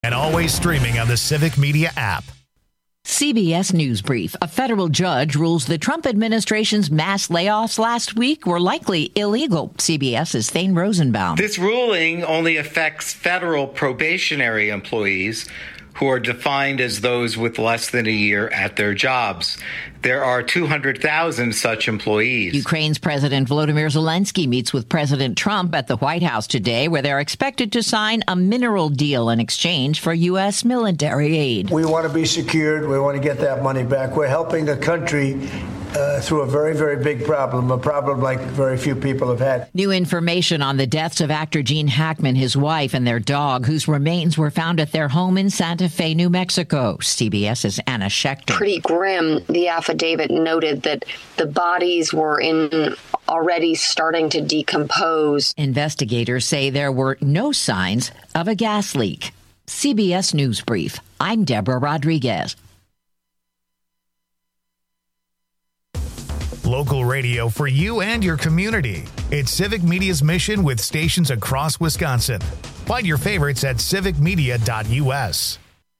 And always streaming on the Civic Media app. CBS News Brief. A federal judge rules the Trump administration's mass layoffs last week were likely illegal. CBS's Thane Rosenbaum. This ruling only affects federal probationary employees who are defined as those with less than a year at their jobs. There are 200,000 such employees. Ukraine's President Volodymyr Zelensky meets with President Trump at the White House today, where they're expected to sign a mineral deal in exchange for U.S. military aid. We want to be secured. We want to get that money back. We're helping a country through a very, very big problem, a problem like very few people have had. New information on the deaths of actor Gene Hackman, his wife, and their dog, whose remains were found at their home in Santa Fe, New Mexico. CBS's Anna Schechter. Pretty grim. The affidavit noted that the bodies were already starting to decompose. Investigators say there were no signs of a gas leak. CBS News Brief. I'm Deborah Rodriguez. Local radio for you and your community. It's Civic Media's mission with stations across Wisconsin. Find your favorites at civicmedia.us.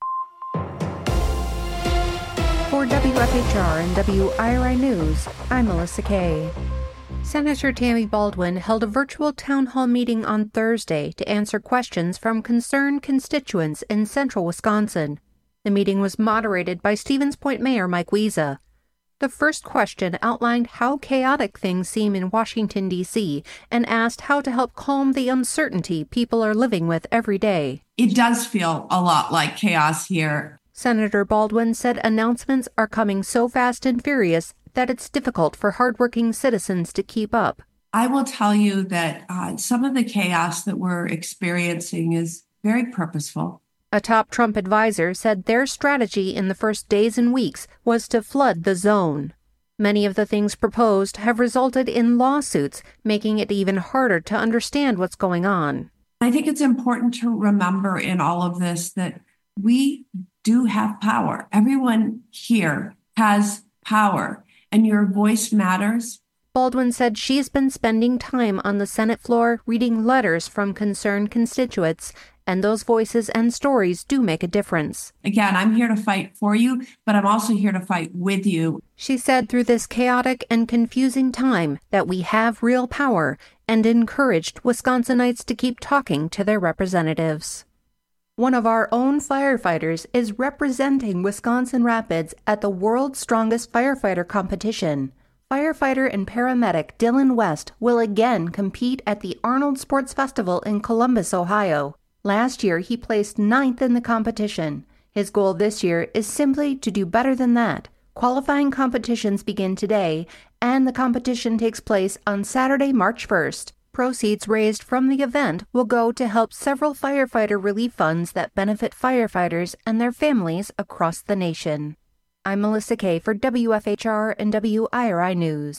For WFHR and WIRI News, I'm Melissa Kay. Senator Tammy Baldwin held a virtual town hall meeting on Thursday to answer questions from concerned constituents in central Wisconsin. The meeting was moderated by Stevens Point Mayor Mike Wiesa. The first question outlined how chaotic things seem in Washington, D.C., and asked how to help calm the uncertainty people are living with every day. It does feel a lot like chaos here. Senator Baldwin said announcements are coming so fast and furious that it's difficult for hardworking citizens to keep up. I will tell you that some of the chaos that we're experiencing is very purposeful. A top Trump advisor said their strategy in the first days and weeks was to flood the zone. Many of the things proposed have resulted in lawsuits, making it even harder to understand what's going on. I think it's important to remember in all of this that we do have power. Everyone here has power, and your voice matters. Baldwin said she's been spending time on the Senate floor reading letters from concerned constituents, and those voices and stories do make a difference. Again, I'm here to fight for you, but I'm also here to fight with you. She said through this chaotic and confusing time that we have real power, and encouraged Wisconsinites to keep talking to their representatives. One of our own firefighters is representing Wisconsin Rapids at the World's Strongest Firefighter competition. Firefighter and paramedic Dylan West will again compete at the Arnold Sports Festival in Columbus, Ohio. Last year, he placed 9th in the competition. His goal this year is simply to do better than that. Qualifying competitions begin today, and the competition takes place on Saturday, March 1st. Proceeds raised from the event will go to help several firefighter relief funds that benefit firefighters and their families across the nation. I'm Melissa Kay for WFHR and WIRI News.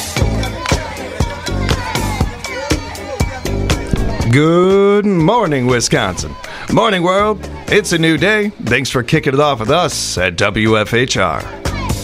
Good morning, Wisconsin. Morning, world. It's a new day. Thanks for kicking it off with us at WFHR.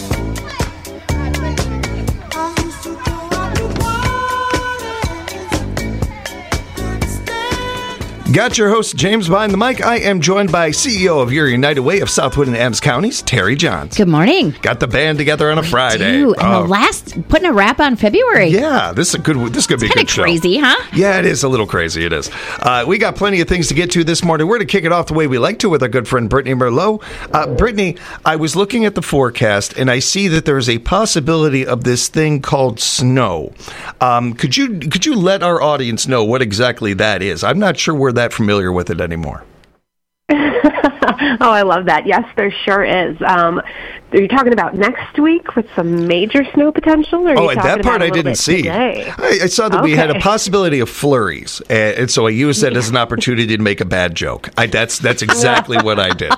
Got your host, James, behind the mic. I am joined by CEO of your United Way of Southwood and Adams Counties, Terry Johns. Good morning. Got the band together on a Friday. And the last, putting a wrap on February. Yeah, this is a good. This could be a good show. Kind of crazy, huh? Yeah, it is a little crazy. It is. We got plenty of things to get to this morning. We're going to kick it off the way we like to with our good friend Brittany Merlot. Brittany, I was looking at the forecast and I see that there's a possibility of this thing called snow. Could you let our audience know what exactly that is? I'm not sure we're that familiar with it anymore. Oh, I love that. Yes, there sure is. Are you talking about next week with some major snow potential? Or are you that part I didn't see. I saw that we had a possibility of flurries, and so I used that as an opportunity to make a bad joke. That's exactly what I did.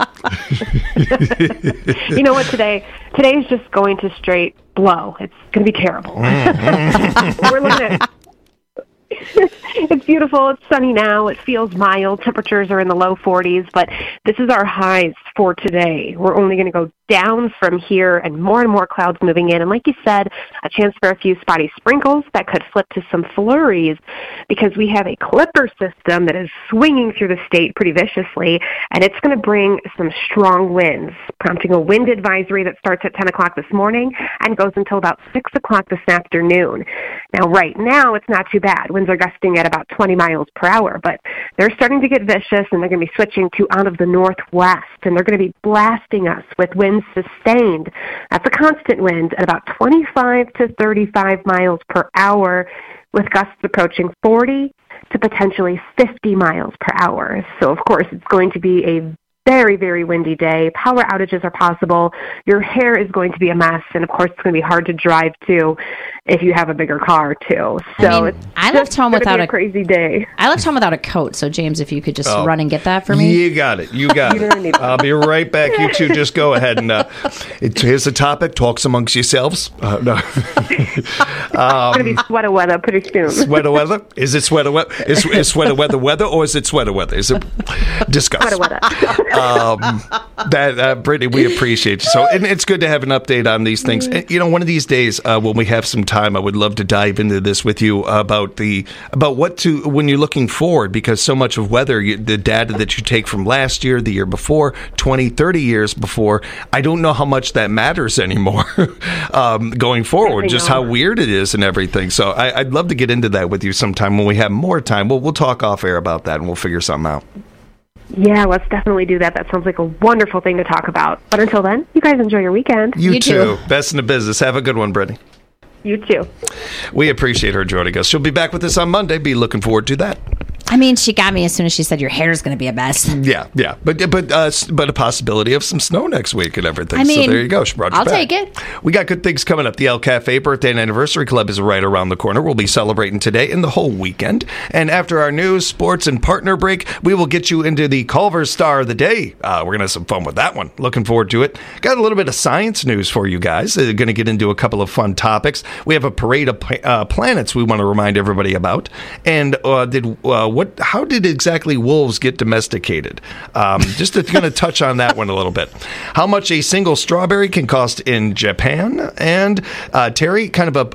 You know what? Today's just going to straight blow. It's going to be terrible. We're looking at. It's beautiful. It's sunny now. It feels mild. Temperatures are in the low 40s, but this is our highs for today. We're only going to go down from here and more clouds moving in. And like you said, a chance for a few spotty sprinkles that could flip to some flurries because we have a Clipper system that is swinging through the state pretty viciously, and it's going to bring some strong winds, prompting a wind advisory that starts at 10 o'clock this morning and goes until about 6 o'clock this afternoon. Now, right now, it's not too bad. Winds are gusting at about 20 miles per hour, but they're starting to get vicious, and they're going to be switching to out of the northwest, and they're going to be blasting us with winds sustained. That's a constant wind at about 25 to 35 miles per hour, with gusts approaching 40 to potentially 50 miles per hour. So, of course, it's going to be a very, very windy day. Power outages are possible. Your hair is going to be a mess, and of course, it's going to be hard to drive too if you have a bigger car too. So I left home without a crazy day. I left home without a coat. So James, if you could just run and get that for me. You got it. You got it. I'll be right back. You two just go ahead and here's the topic. Talks amongst yourselves. No. It's going to be sweater weather pretty soon. Sweater weather? Is it sweater weather? Is sweater weather, or is it sweater weather? Is it? Discuss. Sweater weather. Brittany, we appreciate you. So, and it's good to have an update on these things. And, one of these days when we have some time, I would love to dive into this with you about what to when you're looking forward, because so much of weather, the data that you take from last year, the year before, 20, 30 years before, I don't know how much that matters anymore going forward. Just how weird it is and everything. So, I'd love to get into that with you sometime when we have more time. We'll talk off air about that and we'll figure something out. Yeah, let's definitely do that. That sounds like a wonderful thing to talk about. But until then, you guys enjoy your weekend. You too. Best in the business. Have a good one, Brittany. You too. We appreciate her joining us. She'll be back with us on Monday. Be looking forward to that. I mean, she got me as soon as she said your hair is going to be a mess. Yeah, but a possibility of some snow next week and everything. I mean, so there you go. She brought you I'll back. take it. We got good things coming up. The El Cafe Birthday and Anniversary Club is right around the corner. We'll be celebrating today and the whole weekend. And after our news, sports, and partner break, we will get you into the Culver Star of the Day. We're going to have some fun with that one. Looking forward to it. Got a little bit of science news for you guys. Going to get into a couple of fun topics. We have a parade of planets we want to remind everybody about. And how did exactly wolves get domesticated? Just to kind of touch on that one a little bit. How much a single strawberry can cost in Japan, and Terry, kind of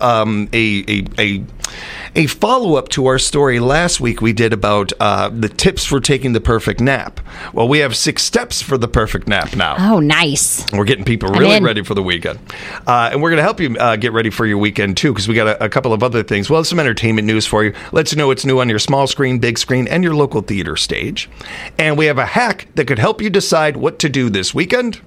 a follow-up to our story last week we did about the tips for taking the perfect nap. Well, we have 6 steps for the perfect nap now. Oh, nice. We're getting people really ready for the weekend. And we're going to help you get ready for your weekend, too, because we got a couple of other things. Well, some entertainment news for you. Let you know what's new on your small screen, big screen, and your local theater stage. And we have a hack that could help you decide what to do this weekend.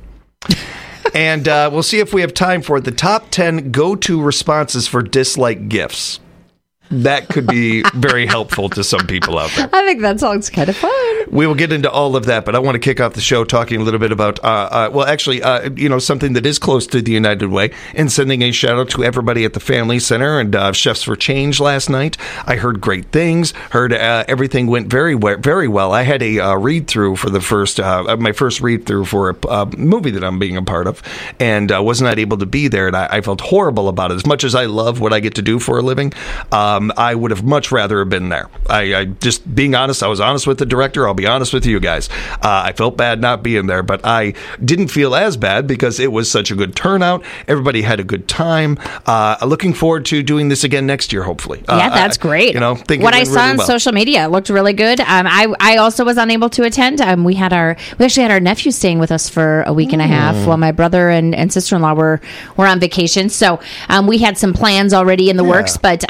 And we'll see if we have time for the top 10 go-to responses for dislike gifts. That could be very helpful to some people out there. I think that sounds kind of fun. We will get into all of that, but I want to kick off the show talking a little bit about, something that is close to the United Way, and sending a shout out to everybody at the Family Center and Chefs for Change last night. I heard great things. Heard everything went very well. I had a read through for my first read through for a movie that I'm being a part of, and was not able to be there, and I felt horrible about it. As much as I love what I get to do for a living, I would have much rather have been there. I just being honest, I was honest with the director. I'll be honest with you guys. I felt bad not being there, but I didn't feel as bad because it was such a good turnout. Everybody had a good time. Looking forward to doing this again next year, hopefully. Yeah, that's great. What I saw on social media looked really good. I also was unable to attend. We actually had our nephew staying with us for a week and a half while my brother and sister-in-law were on vacation. So we had some plans already in the works, but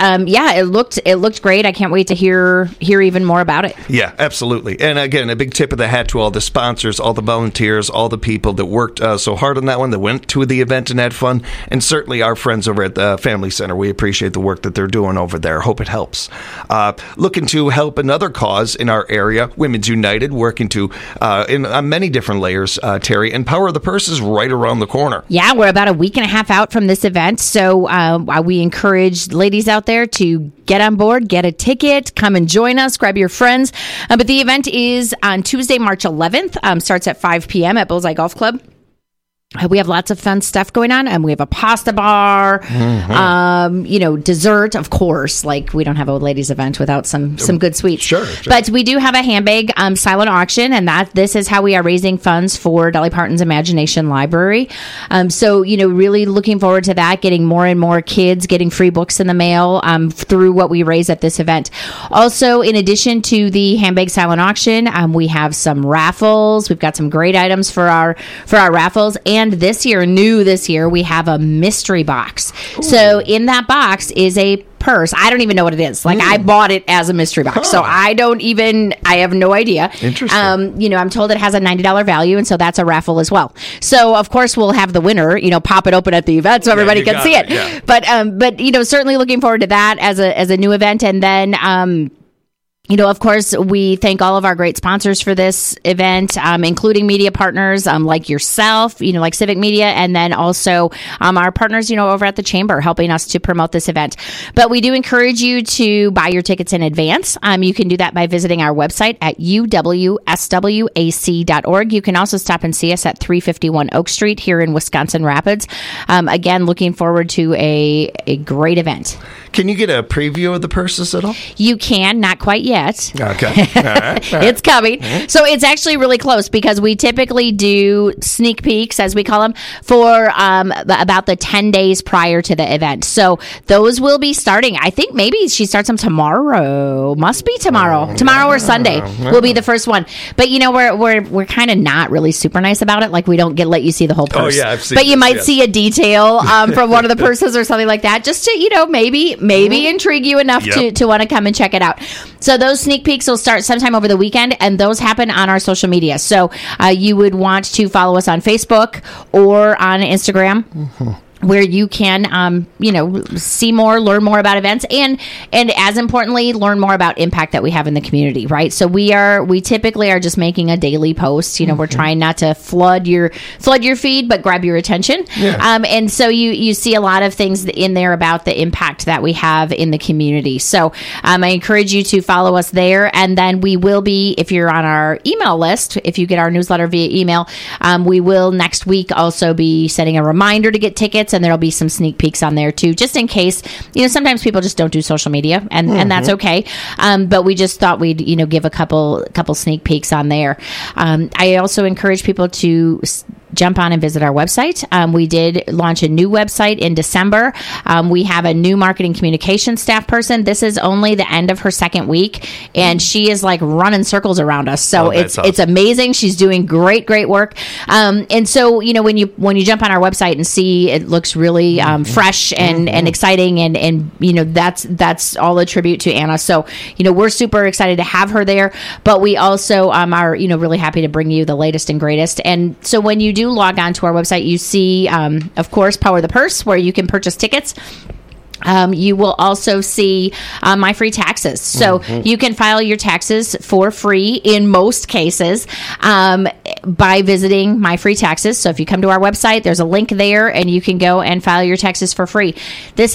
it looked great. I can't wait to hear even more about it. Yeah, absolutely. And again, a big tip of the hat to all the sponsors, all the volunteers, all the people that worked so hard on that one, that went to the event and had fun, and certainly our friends over at the Family Center. We appreciate the work that they're doing over there. Hope it helps. Looking to help another cause in our area, Women's United, working to on many different layers, Terry, and Power of the Purse is right around the corner. Yeah, we're about a week and a half out from this event, so we encourage ladies out there to get on board, get a ticket, come and join us, grab your friends. But the event is on Tuesday, March 11th, starts at 5 p.m. at Bullseye Golf Club. We have lots of fun stuff going on, and we have a pasta bar, dessert, of course. Like, we don't have a ladies' event without some good sweets. Sure. But we do have a handbag silent auction, and this is how we are raising funds for Dolly Parton's Imagination Library. So, really looking forward to that, getting more and more kids getting free books in the mail through what we raise at this event. Also, in addition to the handbag silent auction, we have some raffles. We've got some great items for our raffles, and this year, we have a mystery box. Ooh. So in that box is a purse. I don't even know what it is. Like, I bought it as a mystery box. So I have no idea. Interesting. I'm told it has a $90 value, and so that's a raffle as well. So of course we'll have the winner, pop it open at the event so everybody can see it. Yeah. But certainly looking forward to that as a new event. And then, of course, we thank all of our great sponsors for this event, including media partners like yourself, like Civic Media, and then also our partners, over at the Chamber helping us to promote this event. But we do encourage you to buy your tickets in advance. You can do that by visiting our website at uwswac.org. You can also stop and see us at 351 Oak Street here in Wisconsin Rapids. Again, looking forward to a great event. Can you get a preview of the purses at all? You can, not quite yet. Okay. All right. It's coming. So it's actually really close because we typically do sneak peeks, as we call them, for about the 10 days prior to the event. So those will be starting. I think maybe she starts them tomorrow. Must be tomorrow. Tomorrow or Sunday will be the first one. But we're kind of not really super nice about it. Like, we don't let you see the whole purse. Oh yeah, I've seen. But you might see a detail from one of the purses or something like that, just to maybe intrigue you enough to want to come and check it out. So those sneak peeks will start sometime over the weekend, and those happen on our social media. So you would want to follow us on Facebook or on Instagram. Mm-hmm. Where you can, see more, learn more about events, and as importantly, learn more about impact that we have in the community, right? So we typically are just making a daily post. We're trying not to flood your feed, but grab your attention. Yeah. And so you see a lot of things in there about the impact that we have in the community. So I encourage you to follow us there, and then we will be, if you're on our email list, if you get our newsletter via email, we will next week also be sending a reminder to get tickets. And there'll be some sneak peeks on there too, just in case. Sometimes people just don't do social media, and that's okay. But we just thought we'd give a couple sneak peeks on there. I also encourage people to jump on and visit our website. We did launch a new website in December. We have a new marketing communications staff person. This is only the end of her second week, and she is like running circles around us. So it's amazing. She's doing great work. And so when you jump on our website and see, it looks really fresh and exciting, and that's all a tribute to Anna. So we're super excited to have her there, but we also are really happy to bring you the latest and greatest. And so when you do log on to our website, you see, of course, Power the Purse, where you can purchase tickets. You will also see My Free Taxes. So you can file your taxes for free in most cases by visiting My Free Taxes. So if you come to our website, there's a link there, and you can go and file your taxes for free. This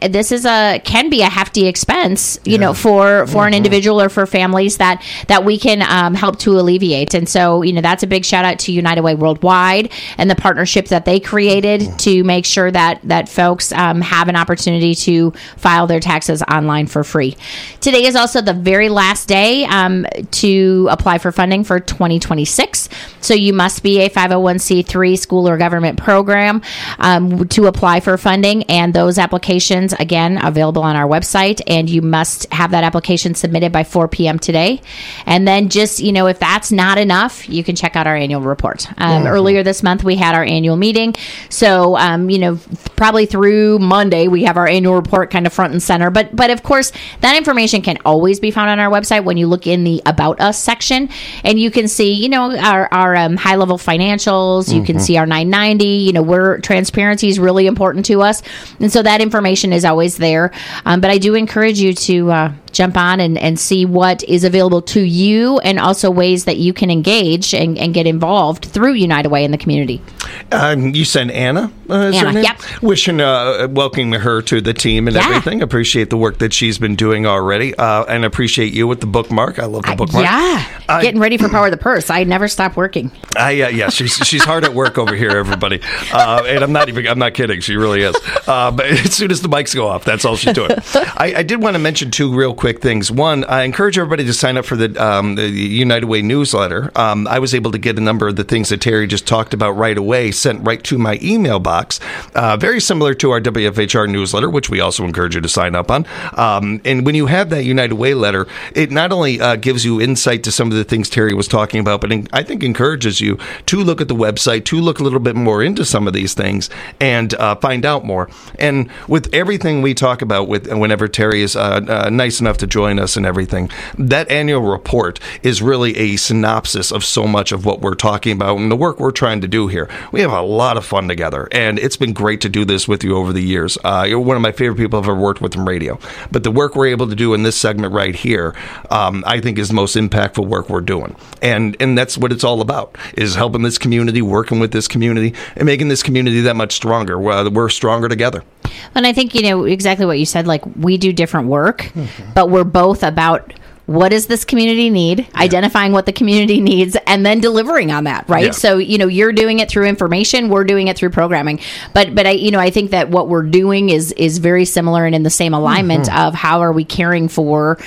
can be a hefty expense, for an individual or for families that we can help to alleviate. And so that's a big shout out to United Way Worldwide and the partnership that they created to make sure that folks have an opportunity to file their taxes online for free. Today is also the very last day to apply for funding for 2026. So you must be a 501c3 school or government program to apply for funding. And those applications, again, available on our website. And you must have that application submitted by 4 p.m. today. And then just, if that's not enough, you can check out our annual report. Earlier this month, we had our annual meeting. So, probably through Monday, we have our annual report kind of front and center. But of course, that information can always be found on our website when you look in the About Us section, and you can see, our high level financials. You can see our 990. Transparency is really important to us, and so that information is always there. But I do encourage you to jump on and see what is available to you, and also ways that you can engage and get involved through United Way in the community. You sent Anna? Anna, yep. Wishing, welcoming her to the team and everything. Appreciate the work that she's been doing already, and appreciate you with the bookmark. I love the bookmark. Getting ready for Power of the Purse. I never stop working. She's hard at work over here, everybody. And I'm not kidding. She really is. But as soon as the mics go off, that's all she's doing. I did want to mention two real quick things. One, I encourage everybody to sign up for the United Way newsletter. I was able to get a number of the things that Terry just talked about right away sent right to my email box. Very similar to our WFHR newsletter, which we also encourage you to sign up on. And when you have that United Way letter, it not only gives you insight to some of the things Terry was talking about, but I think encourages you to look at the website, to look a little bit more into some of these things and find out more. And with everything we talk about, whenever Terry is nice enough to join us and everything, that annual report is really a synopsis of so much of what we're talking about and the work we're trying to do here. We have a lot of fun together, and it's been great to do this with you over the years. You're one of my favorite people I've ever worked with in radio. But the work we're able to do in this segment right here, I think is the most impactful work we're doing. And that's what it's all about, is helping this community, working with this community, and making this community that much stronger. We're stronger together. And I think, exactly what you said, like, we do different work, but we're both about what does this community need, identifying what the community needs, and then delivering on that, right? Yeah. So, you're doing it through information, we're doing it through programming. But I think that what we're doing is very similar and in the same alignment of how are we caring for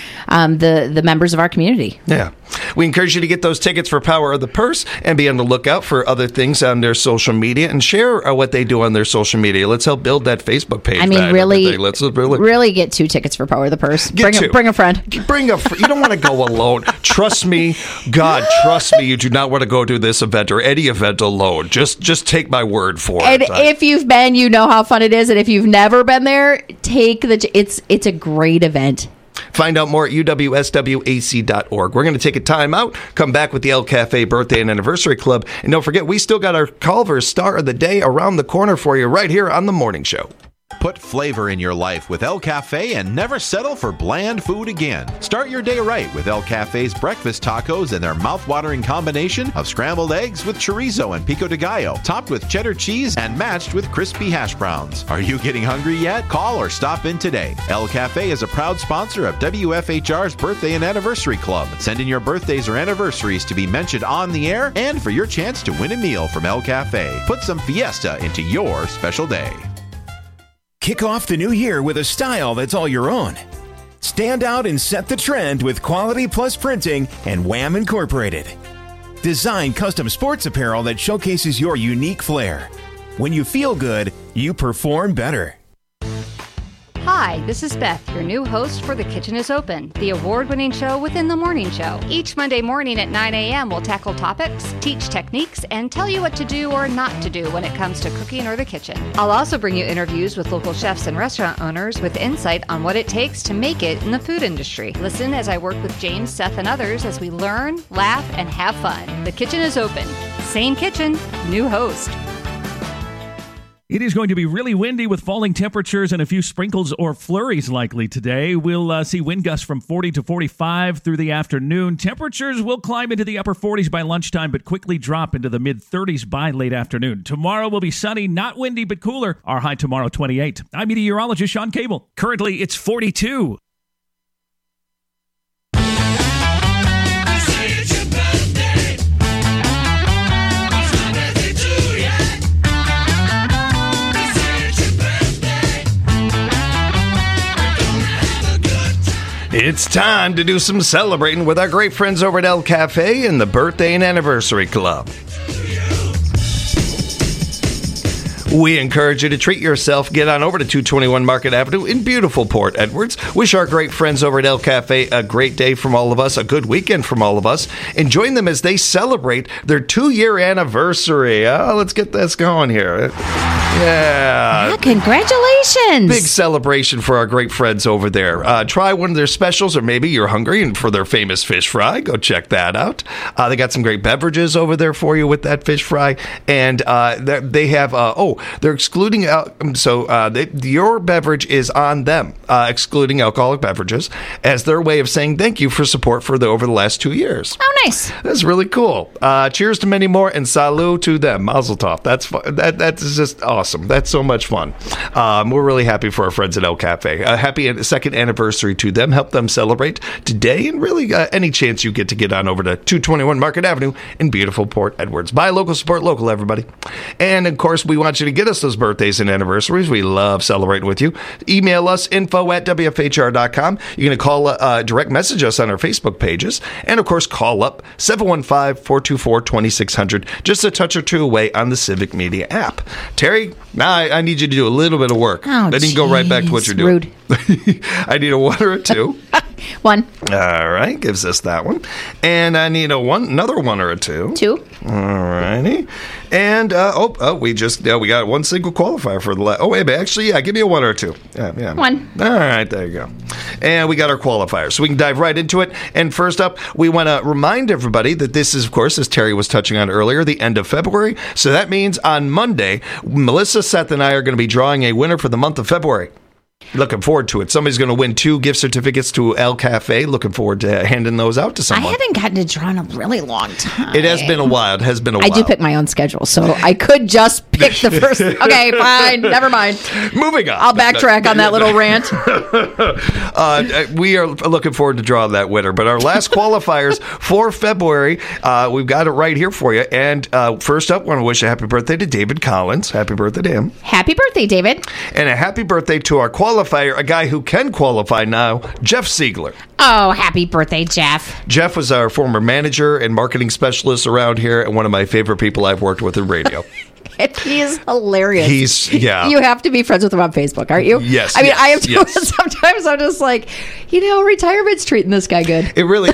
the members of our community. Yeah. We encourage you to get those tickets for Power of the Purse and be on the lookout for other things on their social media and share what they do on their social media. Let's help build that Facebook page. I mean, really get 2 tickets for Power of the Purse. Bring a friend. You don't want to go alone. Trust me, you do not want to go to this event or any event alone. Just take my word for it. And if you've been, you know how fun it is. And if you've never been there, it's a great event. Find out more at uwswac.org. We're going to take a time out, come back with the El Cafe Birthday and Anniversary Club. And don't forget, we still got our Culver's Star of the Day around the corner for you right here on The Morning Show. Put flavor in your life with El Cafe and never settle for bland food again. Start your day right with El Cafe's breakfast tacos and their mouth-watering combination of scrambled eggs with chorizo and pico de gallo, topped with cheddar cheese and matched with crispy hash browns. Are you getting hungry yet? Call or stop in today. El Cafe is a proud sponsor of WFHR's Birthday and Anniversary Club. Send in your birthdays or anniversaries to be mentioned on the air and for your chance to win a meal from El Cafe. Put some fiesta into your special day. Kick off the new year with a style that's all your own. Stand out and set the trend with Quality Plus Printing and Wham Incorporated. Design custom sports apparel that showcases your unique flair. When you feel good, you perform better. Hi, this is Beth, your new host for The Kitchen is Open, the award-winning show within The Morning Show. Each Monday morning at 9 a.m. we'll tackle topics, teach techniques, and tell you what to do or not to do when it comes to cooking or the kitchen. I'll also bring you interviews with local chefs and restaurant owners with insight on what it takes to make it in the food industry. Listen as I work with James, Seth, and others as we learn, laugh, and have fun. The Kitchen is Open. Same kitchen, new host. It is going to be really windy with falling temperatures and a few sprinkles or flurries likely today. We'll see wind gusts from 40 to 45 through the afternoon. Temperatures will climb into the upper 40s by lunchtime, but quickly drop into the mid-30s by late afternoon. Tomorrow will be sunny, not windy, but cooler. Our high tomorrow, 28. I'm meteorologist Sean Cable. Currently, it's 42. It's time to do some celebrating with our great friends over at El Cafe and the Birthday and Anniversary Club. We encourage you to treat yourself. Get on over to 221 Market Avenue in beautiful Port Edwards. Wish our great friends over at El Cafe a great day from all of us, a good weekend from all of us, and join them as they celebrate their 2-year anniversary. Let's get this going here. Yeah. Congratulations. Big celebration for our great friends over there. Try one of their specials, or maybe you're hungry and for their famous fish fry. Go check that out. They got some great beverages over there for you with that fish fry. And they have, they're excluding, your beverage is on them, excluding alcoholic beverages, as their way of saying thank you for support over the last 2 years. Oh, nice. That's really cool. Cheers to many more, and salut to them. Mazel tov. That's fun. That's just awesome. That's so much fun. We're really happy for our friends at El Cafe. Happy second anniversary to them. Help them celebrate today, and really any chance you get to get on over to 221 Market Avenue in beautiful Port Edwards. Buy local, support local, everybody. And, of course, we want you to get us those birthdays and anniversaries. We love celebrating with you. Email us, info@wfhr.com. You're going to call, direct message us on our Facebook pages. And, of course, call up 715-424-2600. Just a touch or two away on the Civic Media app. Terry, now I need you to do a little bit of work. Oh, then you can go right back to what you're doing. Rude. I need a 1 or a 2. 1. All right, gives us that one. And I need another 1 or a 2. 2. All righty. And, we got one single qualifier for the last. Oh, wait, actually, give me a 1 or a 2. Yeah. 1. All right, there you go. And we got our qualifiers, so we can dive right into it. And first up, we want to remind everybody that this is, of course, as Terry was touching on earlier, the end of February. So that means on Monday, Melissa, Seth, and I are going to be drawing a winner for the month of February. Looking forward to it. Somebody's going to win 2 gift certificates to El Cafe. Looking forward to handing those out to someone. I haven't gotten to draw in a really long time. It has been a while. I do pick my own schedule, so I could just pick the first. Okay, fine. Never mind. Moving on. I'll backtrack on that little rant. We are looking forward to drawing that winner. But our last qualifiers for February, we've got it right here for you. And first up, I want to wish a happy birthday to David Collins. Happy birthday to him. Happy birthday, David. And a happy birthday to our qualifier, a guy who can qualify now, Jeff Siegler. Oh, happy birthday, Jeff. Jeff was our former manager and marketing specialist around here, and one of my favorite people I've worked with in radio. He is hilarious. Yeah. You have to be friends with him on Facebook, aren't you? Yes. I mean, I have to. Yes. Sometimes I'm just like, retirement's treating this guy good. It really,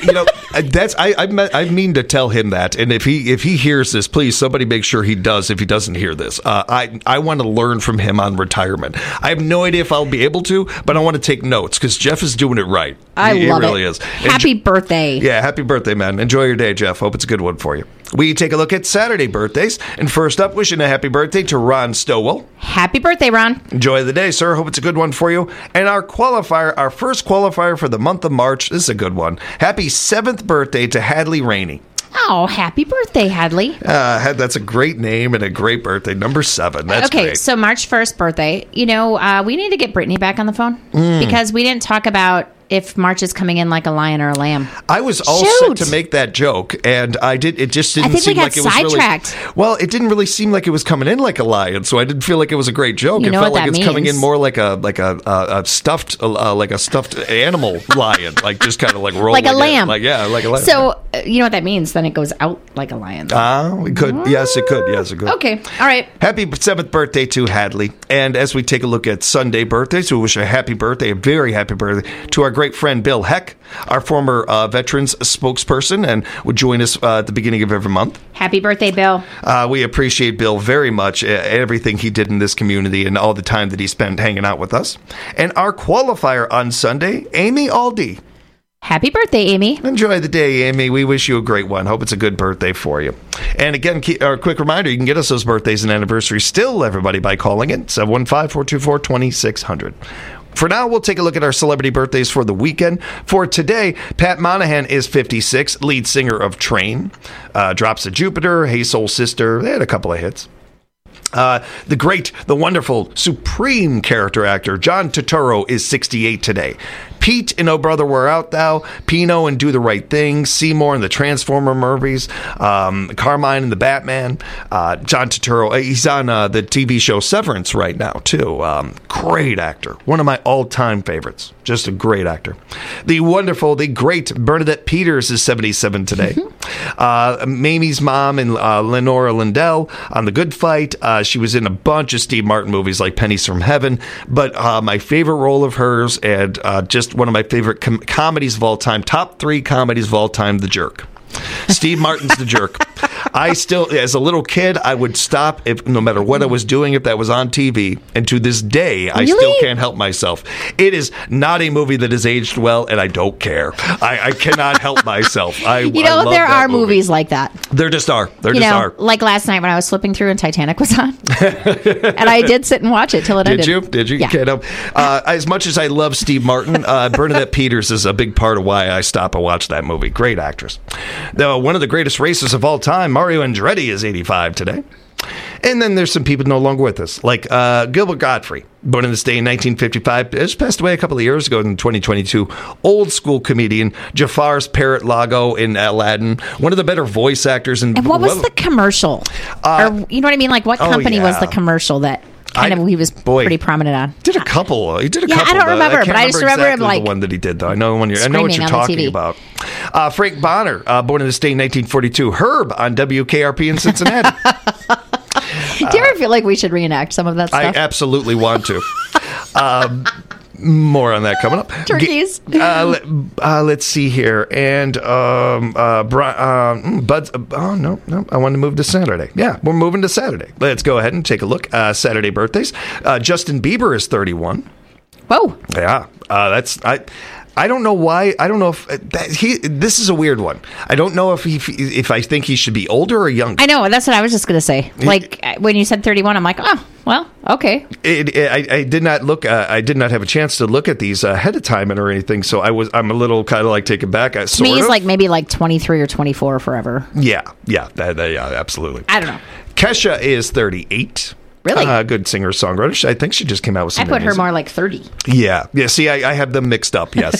I mean to tell him that. And if he hears this, please, somebody make sure he does if he doesn't hear this. I want to learn from him on retirement. I have no idea if I'll be able to, but I want to take notes because Jeff is doing it right. He love really it. is. Happy birthday. Yeah, happy birthday, man. Enjoy your day, Jeff. Hope it's a good one for you. We take a look at Saturday birthdays. And first up, wishing a happy birthday to Ron Stowell. Happy birthday, Ron. Enjoy the day, sir. Hope it's a good one for you. And our first qualifier for the month of March, this is a good one. Happy 7th birthday to Hadley Rainey. Oh, happy birthday, Hadley. That's a great name and a great birthday. Number 7. That's okay, great. So March 1st birthday. We need to get Brittany back on the phone because we didn't talk about if March is coming in like a lion or a lamb. I was all set to make that joke, and I did. It just didn't seem like it was sidetracked. Well, it didn't really seem like it was coming in like a lion, so I didn't feel like it was a great joke. You know it felt what like that it's coming in means. more like a stuffed animal lion, like just kind of like rolling like a lamb. like a lamb. So you know what that means? Then it goes out like a lion. It could. Yes, it could. Yes, it could. Okay. All right. Happy 7th birthday to Hadley. And as we take a look at Sunday birthdays, we wish a very happy birthday to our great friend Bill Heck, our former veterans spokesperson, and would join us at the beginning of every month. Happy birthday, Bill. We appreciate Bill very much, everything he did in this community and all the time that he spent hanging out with us. And our qualifier on Sunday, Amy Aldi. Happy birthday, Amy. Enjoy the day, Amy. We wish you a great one. Hope it's a good birthday for you. And again, a quick reminder, you can get us those birthdays and anniversaries still, everybody, by calling in 715-424-2600. For now, we'll take a look at our celebrity birthdays for the weekend. For today, Pat Monahan is 56, lead singer of Train, Drops of Jupiter, Hey Soul Sister. They had a couple of hits. The great, the wonderful, supreme character actor John Turturro is 68 today. Pete in Oh Brother Where Art Thou, Pino in Do the Right Thing, Seymour in the Transformer movies, Carmine in the Batman, John Turturro, he's on the TV show Severance right now, too. Great actor. One of my all-time favorites. Just a great actor. The wonderful, the great Bernadette Peters is 77 today. Mamie's mom and Lenora Lindell on The Good Fight. She was in a bunch of Steve Martin movies like Pennies from Heaven. But my favorite role of hers, and just one of my favorite comedies of all time, top 3 comedies of all time, The Jerk. Steve Martin's The Jerk. I still, as a little kid, I would stop no matter what I was doing if that was on TV. And to this day, I still can't help myself. It is not a movie that has aged well, and I don't care. I cannot help myself. I love there that are movie. movies like that. There just are. There just are. Like last night when I was flipping through and Titanic was on. And I did sit and watch it till it ended. Did you? Yeah. As much as I love Steve Martin, Bernadette Peters is a big part of why I stop and watch that movie. Great actress. Though one of the greatest racers of all time, Mario Andretti, is 85 today. And then there's some people no longer with us, like Gilbert Gottfried, born in this day in 1955. Just passed away a couple of years ago in 2022. Old school comedian, Jafar's Parrot Lago in Aladdin. One of the better voice actors. And what was the commercial? Or, you know what I mean? Like, what company was the commercial that he was pretty prominent on? Did a couple. He did a couple. I don't remember, but I just remember him the one that he did, though. I know what you're talking about. Frank Bonner, born in this day in 1942. Herb on WKRP in Cincinnati. Do you ever feel like we should reenact some of that stuff? I absolutely want to. More on that coming up. Turkeys. Let's see here. And Bud's. No. I want to move to Saturday. Yeah, we're moving to Saturday. Let's go ahead and take a look. Saturday birthdays. Justin Bieber is 31. Whoa. Yeah. I don't know why. I don't know if this is a weird one. I don't know if I think he should be older or younger. I know. That's what I was just going to say. Like when you said 31, I'm like, oh, well, okay. I did not look. I did not have a chance to look at these ahead of time or anything. So I'm a little kind of like taken back. To me, he's like maybe like 23 or 24 forever. Yeah, absolutely. I don't know. Kesha is 38. Really? Good singer-songwriter. I think she just came out with some I put her more like 30. Yeah. See, I have them mixed up. Yes.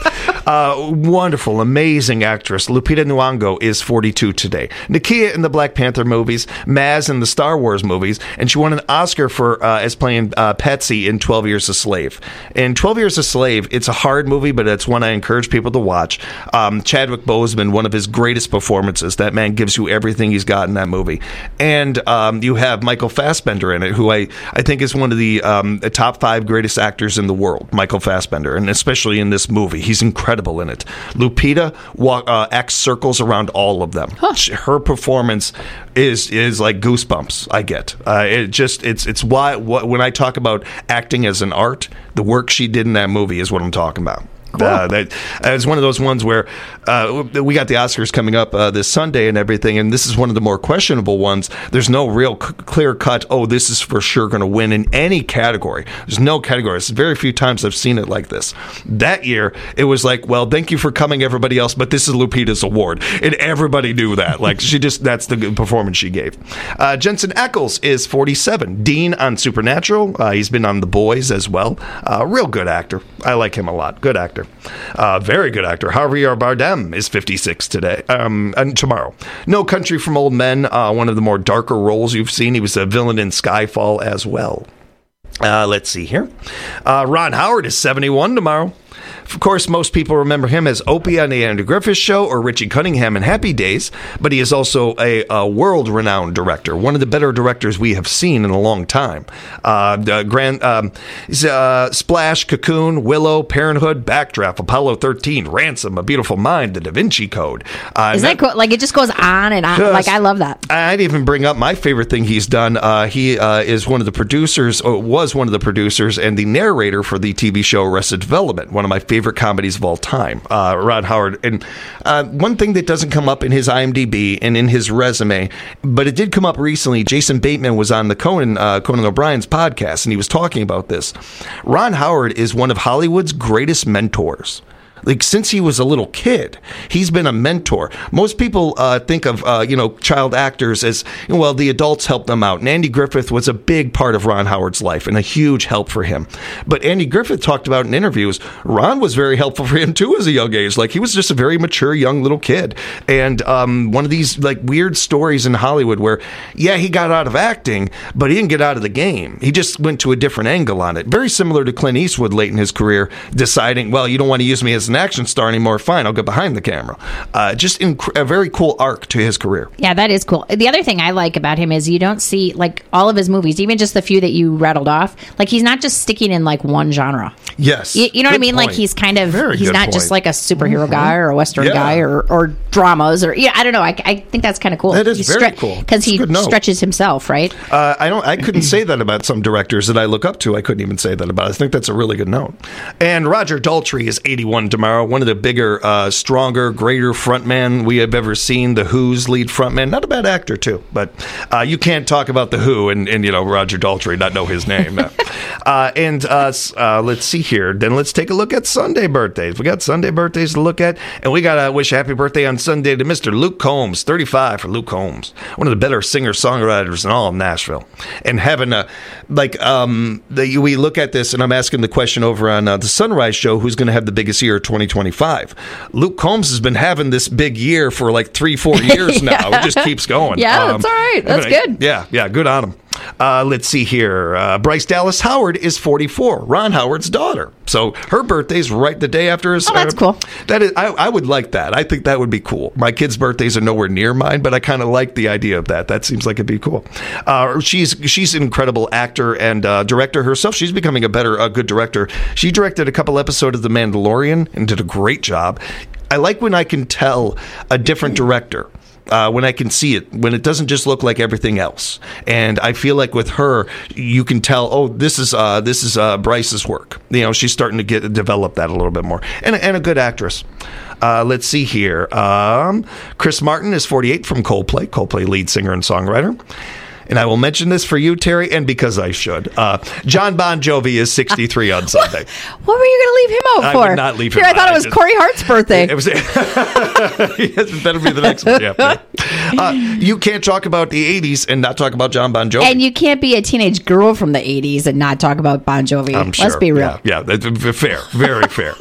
Wonderful, amazing actress. Lupita Nyong'o is 42 today. Nakia in the Black Panther movies, Maz in the Star Wars movies, and she won an Oscar for as playing Patsy in 12 Years a Slave. In 12 Years a Slave, it's a hard movie, but it's one I encourage people to watch. Chadwick Boseman, one of his greatest performances. That man gives you everything he's got in that movie. And you have Michael Fassbender in it, who I think is one of the top 5 greatest actors in the world, Michael Fassbender, and especially in this movie. He's incredible in it. Lupita acts circles around all of them. Huh. Her performance is like goosebumps. I get it's why when I talk about acting as an art, the work she did in that movie is what I'm talking about. Cool. It's one of those ones where we got the Oscars coming up this Sunday and everything, and this is one of the more questionable ones. There's no real clear cut, this is for sure going to win in any category. There's no category. It's very few times I've seen it like this. That year, it was like, well, thank you for coming, everybody else, but this is Lupita's award. And everybody knew that. Like, that's the performance she gave. Jensen Ackles is 47. Dean on Supernatural. He's been on The Boys as well. Real good actor. I like him a lot. Good actor. Very good actor. Javier Bardem is 56 today and tomorrow. No Country for Old Men, one of the more darker roles you've seen. He was a villain in Skyfall as well. Let's see here. Ron Howard is 71 tomorrow. Of course, most people remember him as Opie on the Andy Griffith Show or Richie Cunningham in Happy Days, but he is also a world-renowned director, one of the better directors we have seen in a long time. Splash, Cocoon, Willow, Parenthood, Backdraft, Apollo 13, Ransom, A Beautiful Mind, The Da Vinci Code. Isn't that cool? Like, it just goes on and on. Like, I love that. I'd even bring up my favorite thing he's done. He is one of the producers, or was one of the producers, and the narrator for the TV show Arrested Development, one of my favorite comedies of all time, Ron Howard. And one thing that doesn't come up in his IMDb and in his resume, but it did come up recently, Jason Bateman was on the Conan O'Brien's podcast, and he was talking about this. Ron Howard is one of Hollywood's greatest mentors. Like, since he was a little kid, he's been a mentor. Most people think of, child actors as, well, the adults help them out. And Andy Griffith was a big part of Ron Howard's life and a huge help for him. But Andy Griffith talked about in interviews, Ron was very helpful for him, too, as a young age. Like, he was just a very mature, young little kid. And one of these, like, weird stories in Hollywood where, yeah, he got out of acting, but he didn't get out of the game. He just went to a different angle on it. Very similar to Clint Eastwood late in his career, deciding, well, you don't want to use me as an action star anymore, fine, I'll get behind the camera. Just a very cool arc to his career. Yeah, that is cool. The other thing I like about him is you don't see, like, all of his movies, even just the few that you rattled off, like, he's not just sticking in, like, one genre. Yes. You know what I mean? Point. Like, he's kind of, he's not just like a superhero Mm-hmm. guy or a Western guy or dramas or, I don't know. I think that's kind of cool. That is very cool. Because he stretches himself, right? I couldn't say that about some directors that I look up to. I couldn't even say that about. I think that's a really good note. And Roger Daltrey is 81 tomorrow. One of the bigger, stronger, greater frontmen we have ever seen. The Who's lead frontman. Not a bad actor too, but you can't talk about the Who and Roger Daltrey not know his name. Let's see here. Then let's take a look at Sunday birthdays. We got Sunday birthdays to look at, and we got to wish happy birthday on Sunday to Mr. Luke Combs. 35 for Luke Combs, one of the better singer-songwriters in all of Nashville. And having we look at this, and I'm asking the question over on the Sunrise Show, who's going to have the biggest year of 2025? Luke Combs has been having this big year for like 3-4 years now. It just keeps going. Yeah, that's all right. That's good. Yeah, good on him. Let's see here. Bryce Dallas Howard is 44, Ron Howard's daughter. So her birthday's right the day after his. Oh, that's cool. That is, I would like that. I think that would be cool. My kids' birthdays are nowhere near mine, but I kind of like the idea of that. That seems like it'd be cool. She's an incredible actor and director herself. She's becoming a good director. She directed a couple episodes of The Mandalorian and did a great job. I like when I can tell a different director. When I can see it, when it doesn't just look like everything else. And I feel like with her, you can tell, this is Bryce's work. She's starting to develop that a little bit more. And a good actress. Let's see here. Chris Martin is 48 from Coldplay lead singer and songwriter. And I will mention this for you, Terry, and because I should. John Bon Jovi is 63 on Sunday. What were you going to leave him out for? I would not leave him out. out. I thought it was Corey Hart's birthday. It was. It better be the next one. Yeah. You can't talk about the 80s and not talk about John Bon Jovi. And you can't be a teenage girl from the 80s and not talk about Bon Jovi. I'm sure. Let's be real. Yeah, that's fair. Very fair.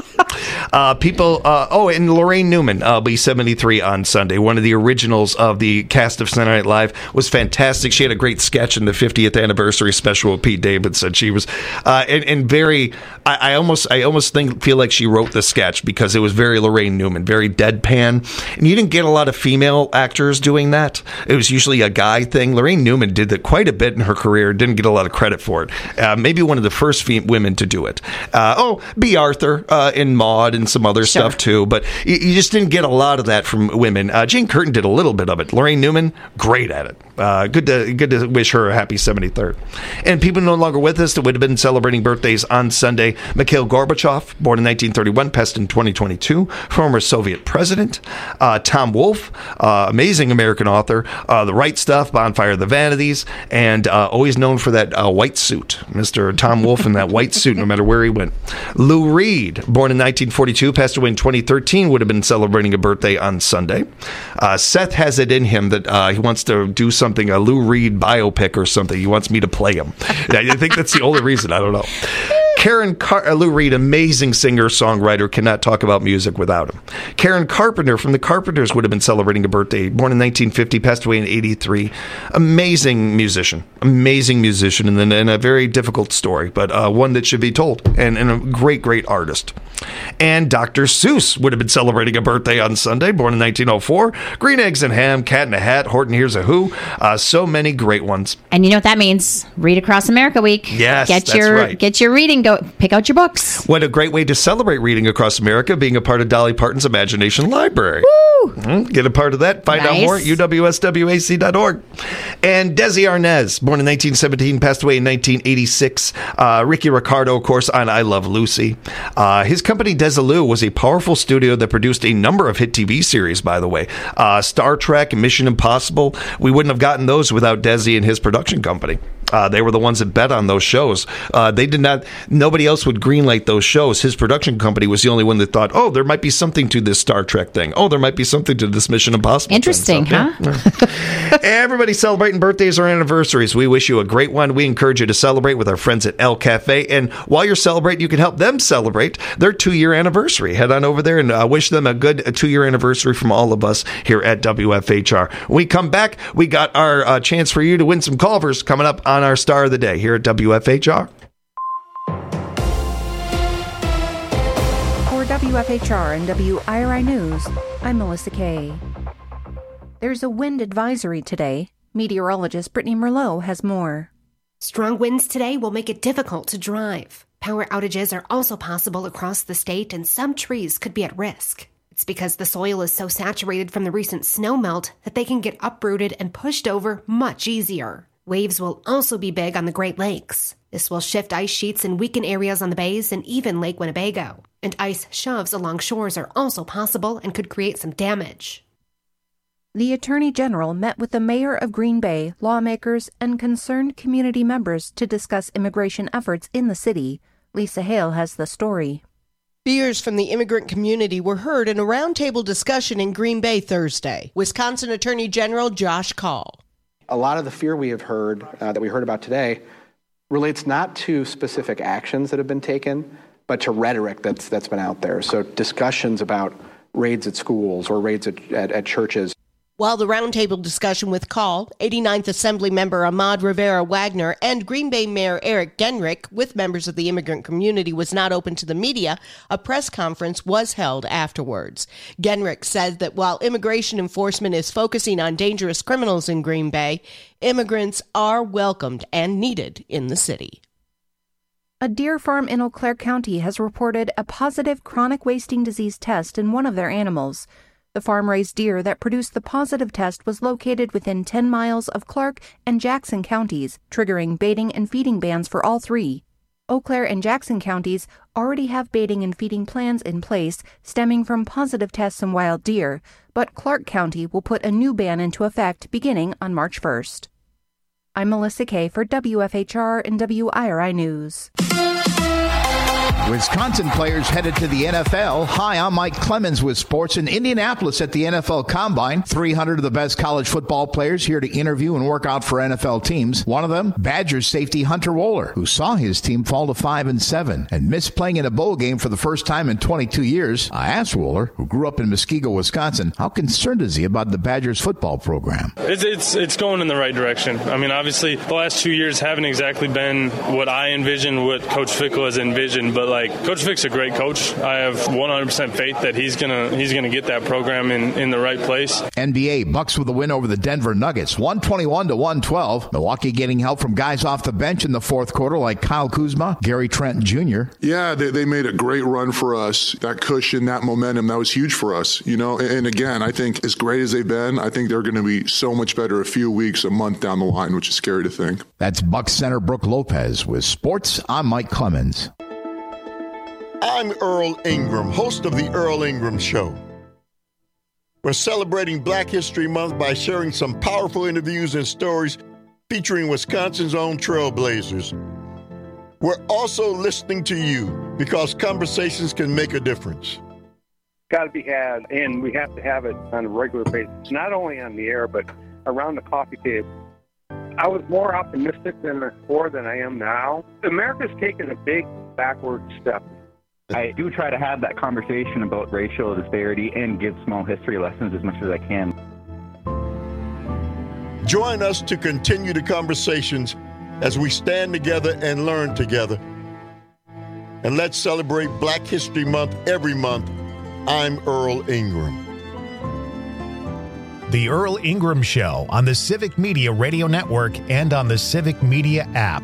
And Lorraine Newman will be 73 on Sunday. One of the originals of the cast of Saturday Night Live, was fantastic. She had a great sketch in the 50th anniversary special with Pete Davidson. She was very. I almost feel like she wrote the sketch because it was very Lorraine Newman, very deadpan, and you didn't get a lot of female actors doing that. It was usually a guy thing. Lorraine Newman did that quite a bit in her career. Didn't get a lot of credit for it. Maybe one of the first women to do it. B. Arthur in Maude and some other stuff too, but you just didn't get a lot of that from women. Jane Curtin did a little bit of it. Lorraine Newman, great at it. Good to wish her a happy 73rd. And people no longer with us that would have been celebrating birthdays on Sunday. Mikhail Gorbachev, born in 1931, passed in 2022. Former Soviet president. Tom Wolfe, amazing American author. The Right Stuff, Bonfire of the Vanities, and always known for that white suit. Mr. Tom Wolfe in that white suit, no matter where he went. Lou Reed, born in 1942, passed away in 2013, would have been celebrating a birthday on Sunday. Seth has it in him that he wants to do something, a Lou Reed biopic or something. He wants me to play him. I think that's the only reason. I don't know. Lou Reed, amazing singer-songwriter, cannot talk about music without him. Karen Carpenter from the Carpenters would have been celebrating a birthday. Born in 1950, passed away in 83. Amazing musician, and a very difficult story, but one that should be told, and a great, great artist. And Dr. Seuss would have been celebrating a birthday on Sunday, born in 1904. Green Eggs and Ham, Cat in a Hat, Horton Hears a Who. So many great ones. And you know what that means? Read Across America Week. Yes, that's right. Get your reading. Go pick out your books. What a great way to celebrate Reading Across America, being a part of Dolly Parton's Imagination Library. Woo! Get a part of that. Find out more at uwswac.org. And Desi Arnaz, born in 1917, passed away in 1986. Ricky Ricardo, of course, on I Love Lucy. His company Desilu was a powerful studio that produced a number of hit TV series, by the way. Star Trek, Mission Impossible. We wouldn't have gotten those without Desi and his production company. They were the ones that bet on those shows. They did not. Nobody else would greenlight those shows. His production company was the only one that thought, there might be something to this Star Trek thing. There might be something to this Mission Impossible Interesting, thing. So, huh? Everybody celebrating birthdays or anniversaries. We wish you a great one. We encourage you to celebrate with our friends at El Cafe. And while you're celebrating, you can help them celebrate their 2-year anniversary. Head on over there and wish them a good 2-year anniversary from all of us here at WFHR. When we come back, we got our chance for you to win some Culvers coming up on our Star of the Day here at WFHR. For WFHR and WIRI News, I'm Melissa Kay. There's a wind advisory today. Meteorologist Brittany Merlot has more. Strong winds today will make it difficult to drive. Power outages are also possible across the state, and some trees could be at risk. It's because the soil is so saturated from the recent snowmelt that they can get uprooted and pushed over much easier. Waves will also be big on the Great Lakes. This will shift ice sheets and weaken areas on the bays and even Lake Winnebago. And ice shoves along shores are also possible and could create some damage. The Attorney General met with the mayor of Green Bay, lawmakers, and concerned community members to discuss immigration efforts in the city. Lisa Hale has the story. Fears from the immigrant community were heard in a roundtable discussion in Green Bay Thursday. Wisconsin Attorney General Josh Kaul. A lot of the fear we have heard, that we heard about today, relates not to specific actions that have been taken, but to rhetoric that's been out there. So discussions about raids at schools or raids at churches. While the roundtable discussion with Kaul, 89th Assembly member Ahmad Rivera Wagner, and Green Bay Mayor Eric Genrich with members of the immigrant community was not open to the media, a press conference was held afterwards. Genrich said that while immigration enforcement is focusing on dangerous criminals in Green Bay, immigrants are welcomed and needed in the city. A deer farm in Eau Claire County has reported a positive chronic wasting disease test in one of their animals. The farm-raised deer that produced the positive test was located within 10 miles of Clark and Jackson counties, triggering baiting and feeding bans for all three. Eau Claire and Jackson counties already have baiting and feeding plans in place stemming from positive tests in wild deer, but Clark County will put a new ban into effect beginning on March 1st. I'm Melissa Kay for WFHR and WIRI News. Wisconsin players headed to the NFL. Hi, I'm Mike Clemens with sports in Indianapolis at the NFL Combine. 300 of the best college football players here to interview and work out for NFL teams. One of them, Badgers safety Hunter Wohler, who saw his team fall to 5-7 and missed playing in a bowl game for the first time in 22 years. I asked Wohler, who grew up in Muskego, Wisconsin, how concerned is he about the Badgers football program? It's going in the right direction. I mean, obviously, the last 2 years haven't exactly been what I envisioned, what Coach Fickle has envisioned, but Coach Fick's a great coach. I have 100% faith that he's gonna get that program in the right place. NBA Bucks with a win over the Denver Nuggets, 121-112. Milwaukee getting help from guys off the bench in the fourth quarter like Kyle Kuzma, Gary Trent Jr. Yeah, they made a great run for us. That cushion, that momentum, that was huge for us. You know, and again, I think as great as they've been, I think they're going to be so much better a few weeks, a month down the line, which is scary to think. That's Bucks center Brooke Lopez with sports. I'm Mike Clemens. I'm Earl Ingram, host of The Earl Ingram Show. We're celebrating Black History Month by sharing some powerful interviews and stories featuring Wisconsin's own trailblazers. We're also listening to you because conversations can make a difference. Got to be had, and we have to have it on a regular basis, not only on the air, but around the coffee table. I was more optimistic before than I am now. America's taken a big backward step. I do try to have that conversation about racial disparity and give small history lessons as much as I can. Join us to continue the conversations as we stand together and learn together. And let's celebrate Black History Month every month. I'm Earl Ingram. The Earl Ingram Show on the Civic Media Radio Network and on the Civic Media app.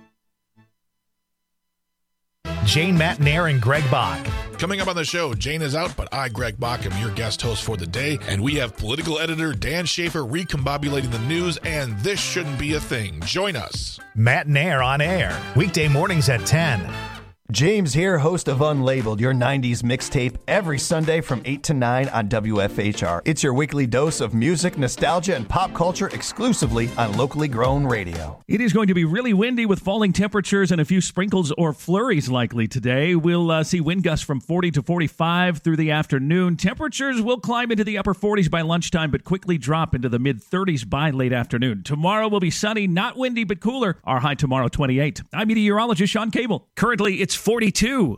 Jane Matnair and Greg Bach. Coming up on the show, Jane is out, but I, Greg Bach, am your guest host for the day, and we have political editor Dan Schaefer recombobulating the news, and this shouldn't be a thing. Join us. Matnair on air, weekday mornings at 10. James here, host of Unlabeled, your 90s mixtape, every Sunday from 8 to 9 on WFHR. It's your weekly dose of music, nostalgia, and pop culture exclusively on locally grown radio. It is going to be really windy with falling temperatures and a few sprinkles or flurries likely today. We'll see wind gusts from 40 to 45 through the afternoon. Temperatures will climb into the upper 40s by lunchtime, but quickly drop into the mid-30s by late afternoon. Tomorrow will be sunny, not windy, but cooler. Our high tomorrow, 28. I'm meteorologist Sean Cable. Currently, it's 42.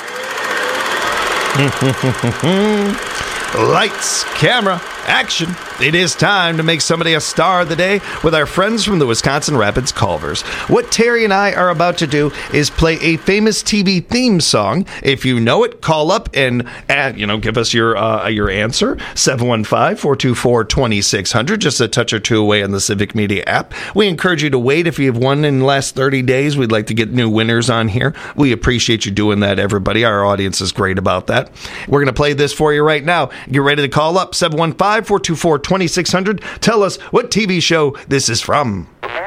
Lights, camera, action. It is time to make somebody a star of the day with our friends from the Wisconsin Rapids Culvers. What Terry and I are about to do is play a famous TV theme song. If you know it, call up and give us your answer. 715-424-2600. Just a touch or two away on the Civic Media app. We encourage you to wait. If you have won in the last 30 days, we'd like to get new winners on here. We appreciate you doing that, everybody. Our audience is great about that. We're going to play this for you right now. Get ready to call up. 715-424-2600. Tell us what TV show this is from. Baby,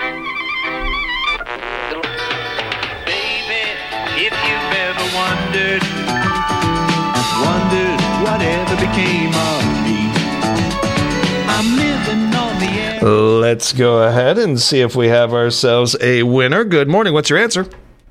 if you've ever wondered whatever became of me, I'm living on the edge. Let's go ahead and see if we have ourselves a winner. Good morning. What's your answer?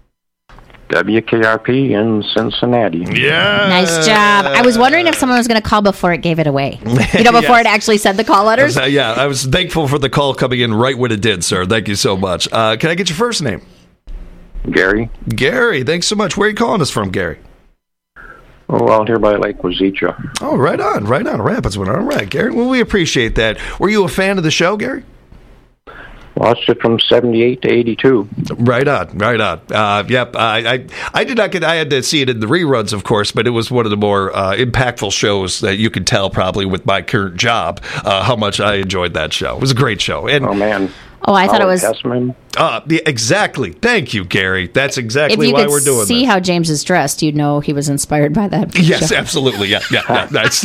WKRP in Cincinnati. Yeah. Nice job. I was wondering if someone was going to call before it gave it away. Before it actually said the call letters. I was thankful for the call coming in right when it did, sir. Thank you so much. Can I get your first name? Gary. Gary, thanks so much. Where are you calling us from, Gary? Oh, out here by Lake Wazeecha. Oh, right on. Rapids winner. All right, Gary. Well, we appreciate that. Were you a fan of the show, Gary? Watched it from 78 to 82. Right on. Yep. I did not get. I had to see it in the reruns, of course, but it was one of the more impactful shows that you could tell, probably with my current job, how much I enjoyed that show. It was a great show. And, oh man. Oh, I thought it was Hessman. Exactly. Thank you, Gary. That's exactly why we're doing this. If you could see how James is dressed, you'd know he was inspired by that. Yes, show. Absolutely. Yeah. That's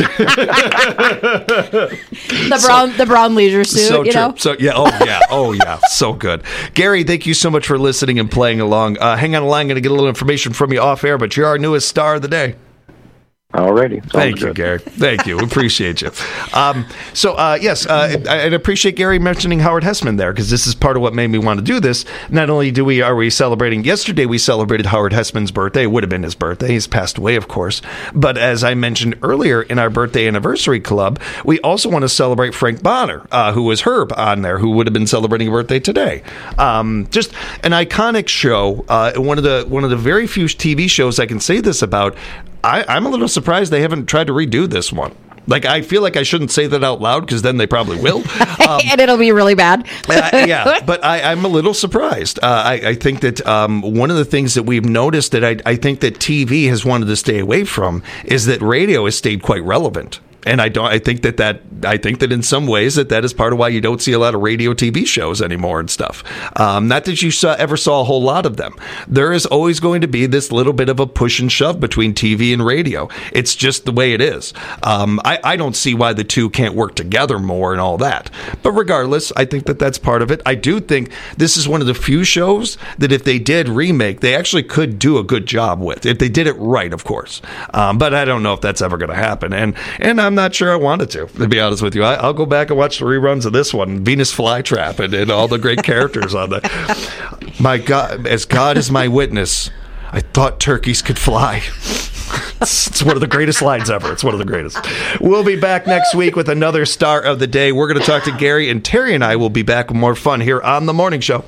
the brown leisure suit. So you true. know. So yeah. Oh yeah. So good, Gary. Thank you so much for listening and playing along. Hang on a line. I'm going to get a little information from you off air, but you're our newest star of the day. Alrighty. Thank you, Gary. Thank you. We appreciate you. Yes, I'd appreciate Gary mentioning Howard Hessman there, because this is part of what made me want to do this. Not only are we celebrating, yesterday we celebrated Howard Hessman's birthday. It would have been his birthday. He's passed away, of course. But as I mentioned earlier in our birthday anniversary club, we also want to celebrate Frank Bonner, who was Herb on there, who would have been celebrating a birthday today. Just an iconic show. One of the very few TV shows I can say this about. I'm a little surprised they haven't tried to redo this one. Like, I feel like I shouldn't say that out loud, because then they probably will. And it'll be really bad. Yeah, but I'm a little surprised. I think that one of the things that we've noticed that I think that TV has wanted to stay away from is that radio has stayed quite relevant. And I think that in some ways that is part of why you don't see a lot of radio TV shows anymore and stuff. Not that you ever saw a whole lot of them. There is always going to be this little bit of a push and shove between TV and radio. It's just the way it is. I don't see why the two can't work together more and all that. But regardless, I think that that's part of it. I do think this is one of the few shows that if they did remake, they actually could do a good job with. If they did it right, of course. But I don't know if that's ever going to happen. And I'm not sure I wanted to be honest with you. I'll go back and watch the reruns of this one, Venus Flytrap, and all the great characters on that. My God, as God is my witness, I thought turkeys could fly. It's one of the greatest lines ever. It's one of the greatest. We'll be back next week with another star of the day. We're going to talk to Gary, and Terry and I will be back with more fun here on The Morning Show.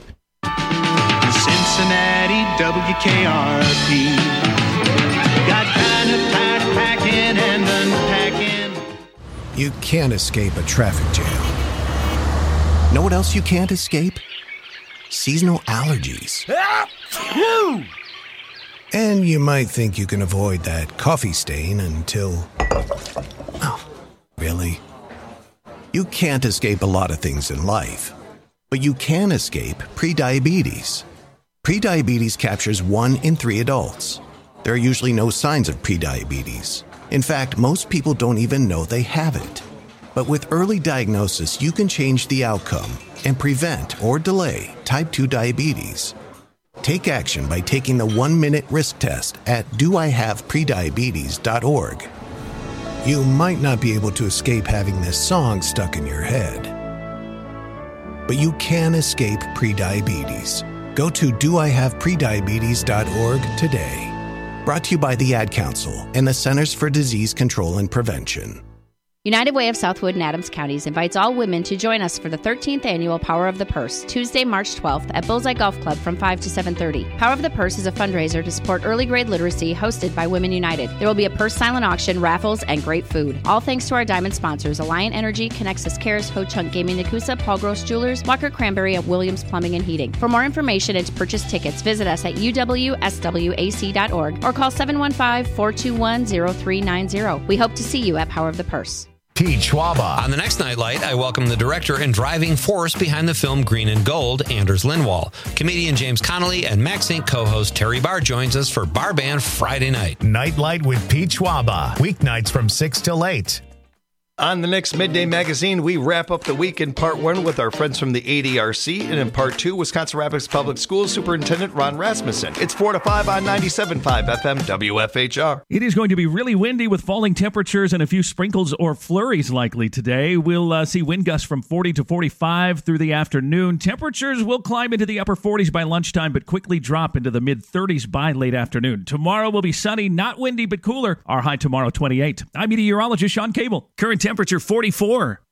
Cincinnati, WKRP. Got kind of tired of packing and unpacking. You can't escape a traffic jam. Know what else you can't escape? Seasonal allergies. And you might think you can avoid that coffee stain until... Oh, really? You can't escape a lot of things in life, but you can escape prediabetes. Prediabetes captures 1 in 3 adults. There are usually no signs of prediabetes. In fact, most people don't even know they have it. But with early diagnosis, you can change the outcome and prevent or delay type 2 diabetes. Take action by taking the 1-minute risk test at doihaveprediabetes.org. You might not be able to escape having this song stuck in your head, but you can escape prediabetes. Go to doihaveprediabetes.org today. Brought to you by the Ad Council and the Centers for Disease Control and Prevention. United Way of Southwood and Adams Counties invites all women to join us for the 13th annual Power of the Purse, Tuesday, March 12th at Bullseye Golf Club from 5 to 7:30. Power of the Purse is a fundraiser to support early grade literacy hosted by Women United. There will be a purse silent auction, raffles, and great food. All thanks to our diamond sponsors, Alliant Energy, Connexus Cares, Ho Chunk Gaming Nakusa, Paul Gross Jewelers, Walker Cranberry, and Williams Plumbing and Heating. For more information and to purchase tickets, visit us at uwswac.org or call 715-421-0390. We hope to see you at Power of the Purse. Pete Schwaba. On the next Nightlight, I welcome the director and driving force behind the film Green and Gold, Anders Lindwall. Comedian James Connolly and Max Inc. co-host Terry Barr joins us for Bar Band Friday night. Nightlight with Pete Schwaba. Weeknights from 6 till 8. On the next Midday Magazine, we wrap up the week in part 1 with our friends from the ADRC, and in part 2, Wisconsin Rapids Public Schools Superintendent Ron Rasmussen. It's 4 to 5 on 97.5 FM WFHR. It is going to be really windy with falling temperatures and a few sprinkles or flurries likely today. We'll see wind gusts from 40 to 45 through the afternoon. Temperatures will climb into the upper 40s by lunchtime, but quickly drop into the mid-30s by late afternoon. Tomorrow will be sunny, not windy, but cooler. Our high tomorrow, 28. I'm meteorologist Sean Cable. Current temperature 44.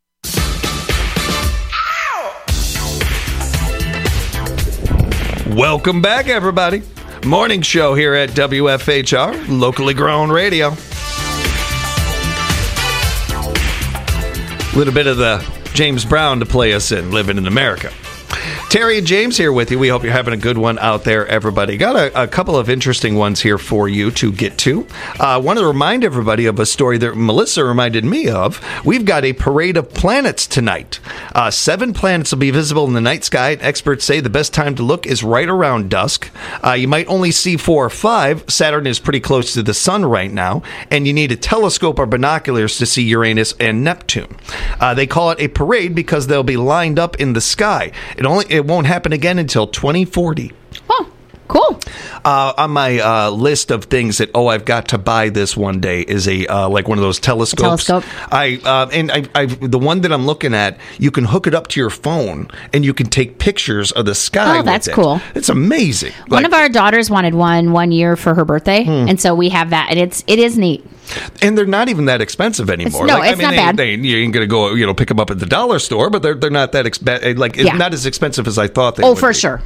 Welcome back, everybody. Morning show here at WFHR, locally grown radio. A little bit of the James Brown to play us in, Living in America. Terry and James here with you. We hope you're having a good one out there, everybody. Got a couple of interesting ones here for you to get to. I want to remind everybody of a story that Melissa reminded me of. We've got a parade of planets tonight. 7 planets will be visible in the night sky. Experts say the best time to look is right around dusk. You might only see 4 or 5. Saturn is pretty close to the sun right now, and you need a telescope or binoculars to see Uranus and Neptune. They call it a parade because they'll be lined up in the sky. It won't happen again until 2040. Oh, cool. On my list of things that I've got to buy this one day is a like one of those telescopes. Telescope. I the one that I'm looking at, you can hook it up to your phone and you can take pictures of the sky. Oh, that's with it. cool. It's amazing. One of our daughters wanted one year for her birthday, and so we have that, and it is neat. And they're not even that expensive anymore. It's not bad. You ain't going to go, pick them up at the dollar store, but they're not that expensive. Not as expensive as I thought they would be. For sure.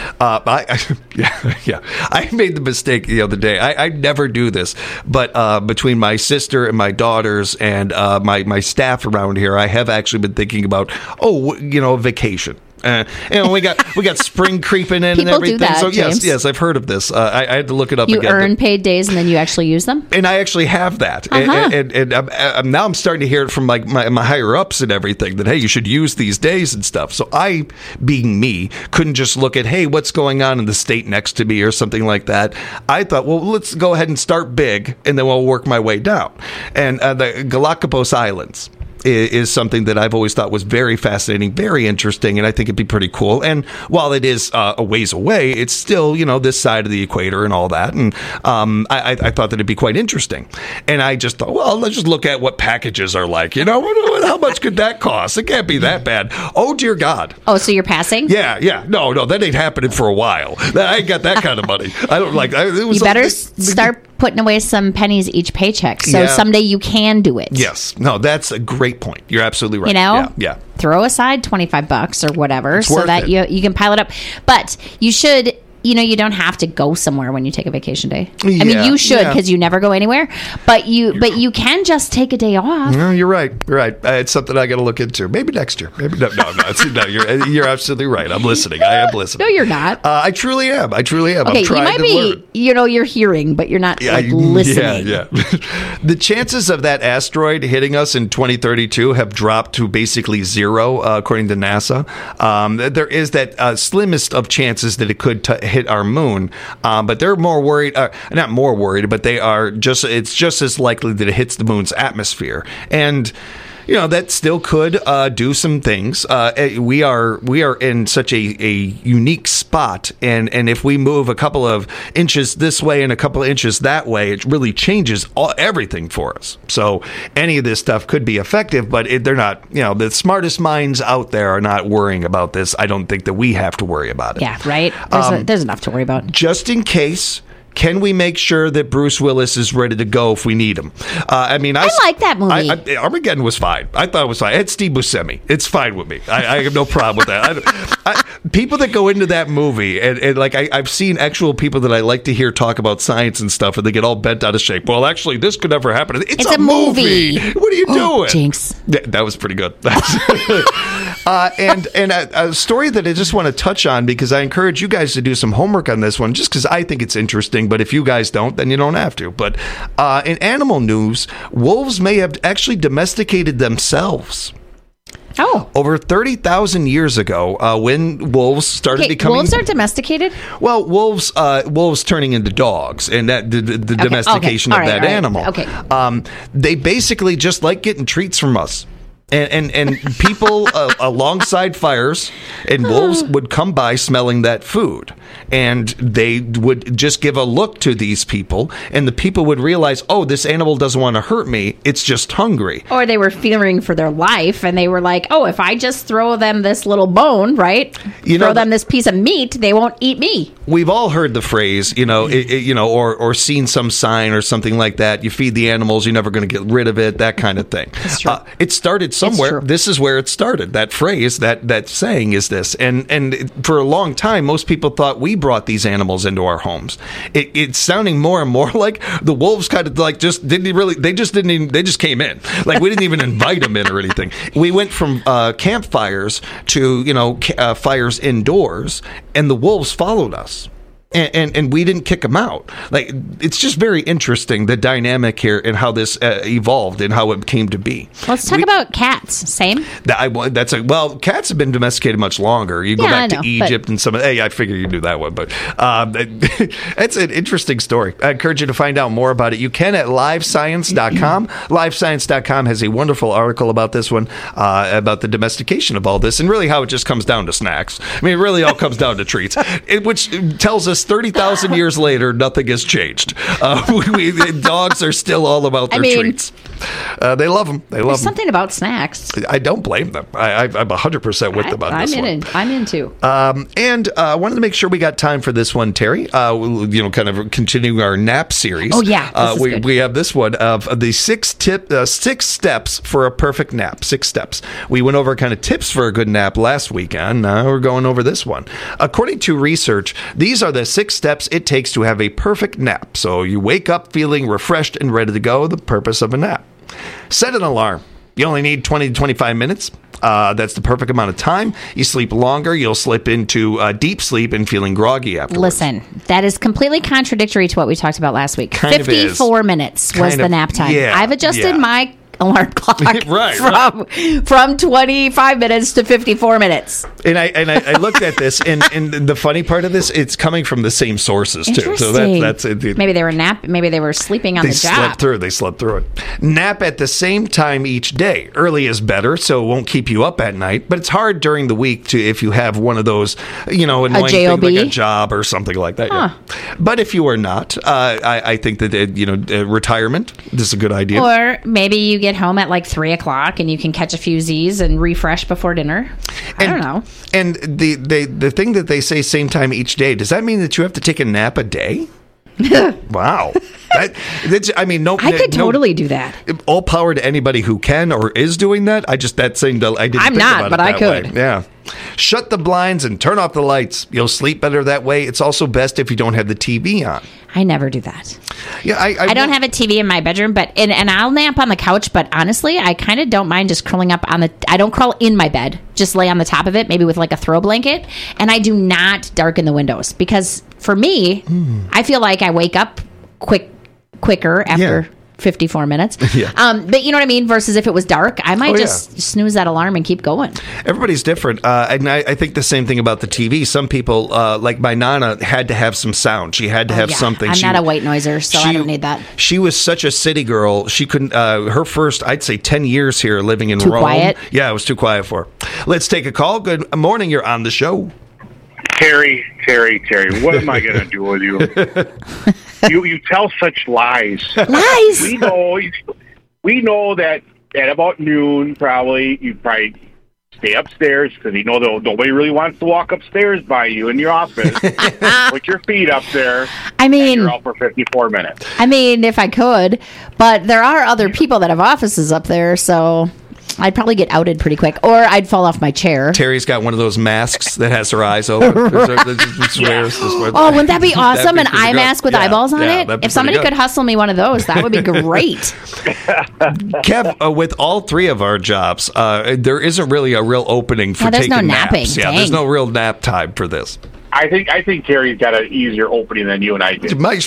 I made the mistake the other day. I never do this, but between my sister and my daughters and my staff around here, I have actually been thinking about, vacation. We got spring creeping in. People and everything. Do that, so James. yes, I've heard of this. I had to look it up. You again. earn paid days and then you actually use them. And I actually have that. And now I'm starting to hear it from my higher ups and everything that, hey, you should use these days and stuff. So I, being me, couldn't just look at, hey, what's going on in the state next to me or something like that. I thought, well, let's go ahead and start big and then we'll work my way down. And the Galapagos Islands is something that I've always thought was very fascinating, very interesting, and I think it'd be pretty cool. And while it is a ways away, it's still, this side of the equator and all that. And I thought that it'd be quite interesting. And I just thought, well, let's just look at what packages are like. How much could that cost? It can't be that bad. Oh, dear God. Oh, so you're passing? Yeah. No, that ain't happening for a while. I ain't got that kind of money. I don't like that. You better start putting away some pennies each paycheck. So someday you can do it. Yes. No, that's a great point. You're absolutely right. Yeah. Throw aside $25 or whatever so that you can pile it up. But you should, you don't have to go somewhere when you take a vacation day. I mean, you should because you never go anywhere. But you can just take a day off. No, you're right. It's something I got to look into. Maybe next year. Maybe no. You're absolutely right. I'm listening. I am listening. No, you're not. I truly am. Okay, I'm trying you might be. You're hearing, but you're not listening. Yeah. The chances of that asteroid hitting us in 2032 have dropped to basically zero, according to NASA. There is that slimmest of chances that it could hit our moon, but they're more worried, not more worried, but it's just as likely that it hits the moon's atmosphere. And that still could do some things. We are in such a unique spot, and if we move a couple of inches this way and a couple of inches that way, it really changes everything for us. So any of this stuff could be effective, but they're not. The smartest minds out there are not worrying about this. I don't think that we have to worry about it. Yeah, right. There's enough to worry about. Just in case can we make sure that Bruce Willis is ready to go if we need him? I like that movie. Armageddon was fine. I thought it was fine. I had Steve Buscemi. It's fine with me. I have no problem with that. People that go into that movie, and like I've seen actual people that I like to hear talk about science and stuff, and they get all bent out of shape. Well, actually, this could never happen. It's a movie. What are you doing? Jinx. That was pretty good. And a story that I just want to touch on, because I encourage you guys to do some homework on this one, just because I think it's interesting. But if you guys don't, then you don't have to. But in animal news, wolves may have actually domesticated themselves. Oh. Over 30,000 years ago, when wolves started becoming... wolves are domesticated? Well, wolves turning into dogs, and that the domestication of that animal. Okay. They basically just like getting treats from us. And people alongside fires, and wolves would come by smelling that food, and they would just give a look to these people, and the people would realize, oh, this animal doesn't want to hurt me, it's just hungry. Or they were fearing for their life, and they were like, oh, if I just throw them this little bone, right? Throw them this piece of meat, they won't eat me. We've all heard the phrase, or seen some sign or something like that. You feed the animals, you're never going to get rid of it, that kind of thing. That's true. It started somewhere. This is where it started. That phrase, that saying is this. And for a long time, most people thought we brought these animals into our homes. It's sounding more and more like the wolves kind of like just they just came in. Like we didn't even invite them in or anything. We went from campfires to, fires indoors, and the wolves followed us. And we didn't kick them out. Like, it's just very interesting, the dynamic here and how this evolved and how it came to be. Let's talk about cats. Same? Cats have been domesticated much longer. You go back to Egypt and some of... Hey, I figure you knew that one, but it's an interesting story. I encourage you to find out more about it. You can at livescience.com. Livescience.com has a wonderful article about this one, about the domestication of all this, and really how it just comes down to snacks. I mean, it really all comes down to treats, which tells us 30,000 years later, nothing has changed. Dogs are still all about their treats. They love them. There's something about snacks. I don't blame them. I'm 100% with them on this one. I'm into. And I wanted to make sure we got time for this one, Terry. Kind of continuing our nap series. Oh, yeah. We have this one of the 6 steps for a perfect nap. 6 steps. We went over kind of tips for a good nap last weekend. Now we're going over this one. According to research, these are the 6 steps it takes to have a perfect nap. So you wake up feeling refreshed and ready to go. The purpose of a nap. Set an alarm. You only need 20 to 25 minutes. That's the perfect amount of time. You sleep longer, you'll slip into deep sleep and feeling groggy afterwards. Listen, that is completely contradictory to what we talked about last week. 54 minutes was the nap time. Yeah, I've adjusted my alarm clock right. from 25 minutes to 54 minutes. And I looked at this, and the funny part of this, it's coming from the same sources too. So that's it. Maybe they were maybe they were sleeping on the job. They slept through it. Nap at the same time each day. Early is better, so it won't keep you up at night. But it's hard during the week if you have one of those, annoying things like a job or something like that. Huh. Yeah. But if you are not, I think that retirement, this is a good idea. Or maybe you get home at like 3:00 and you can catch a few Z's and refresh before dinner. I don't know. And the thing that they say same time each day, does that mean that you have to take a nap a day? Wow. I could totally do that. All power to anybody who can or is doing that. I didn't think about it that I could. Way. Yeah. Shut the blinds and turn off the lights. You'll sleep better that way. It's also best if you don't have the TV on. I never do that. Yeah, I don't have a TV in my bedroom, but and I'll nap on the couch. But honestly, I kind of don't mind just curling up on the. I don't crawl in my bed. Just lay on the top of it, maybe with like a throw blanket. And I do not darken the windows because for me, I feel like I wake up quicker after 54 minutes. Yeah. But you know what I mean? Versus if it was dark, I might just snooze that alarm and keep going. Everybody's different. And I think the same thing about the TV. Some people, like my Nana, had to have some sound. She had to have something. I'm not a white noiser, so I don't need that. She was such a city girl. She couldn't, her first, I'd say 10 years here living in Rome. Too quiet? Yeah, it was too quiet for her. Let's take a call. Good morning. You're on the show. Terry, what am I going to do with you? You tell such lies. Lies? We know that at about noon, probably, you probably stay upstairs because you know nobody really wants to walk upstairs by you in your office. Put your feet up there. I mean, and you're out for 54 minutes. I mean, if I could, but there are other people that have offices up there, so I'd probably get outed pretty quick, or I'd fall off my chair. Terry's got one of those masks that has her eyes open. Oh, wouldn't that be awesome? An eye mask with eyeballs on it? If somebody could hustle me one of those, that would be great. Kev, with all three of our jobs, there isn't really a real opening for there's taking no napping. naps. Yeah, there's no real nap time for this. I think Terry's got an easier opening than you and I did. Might.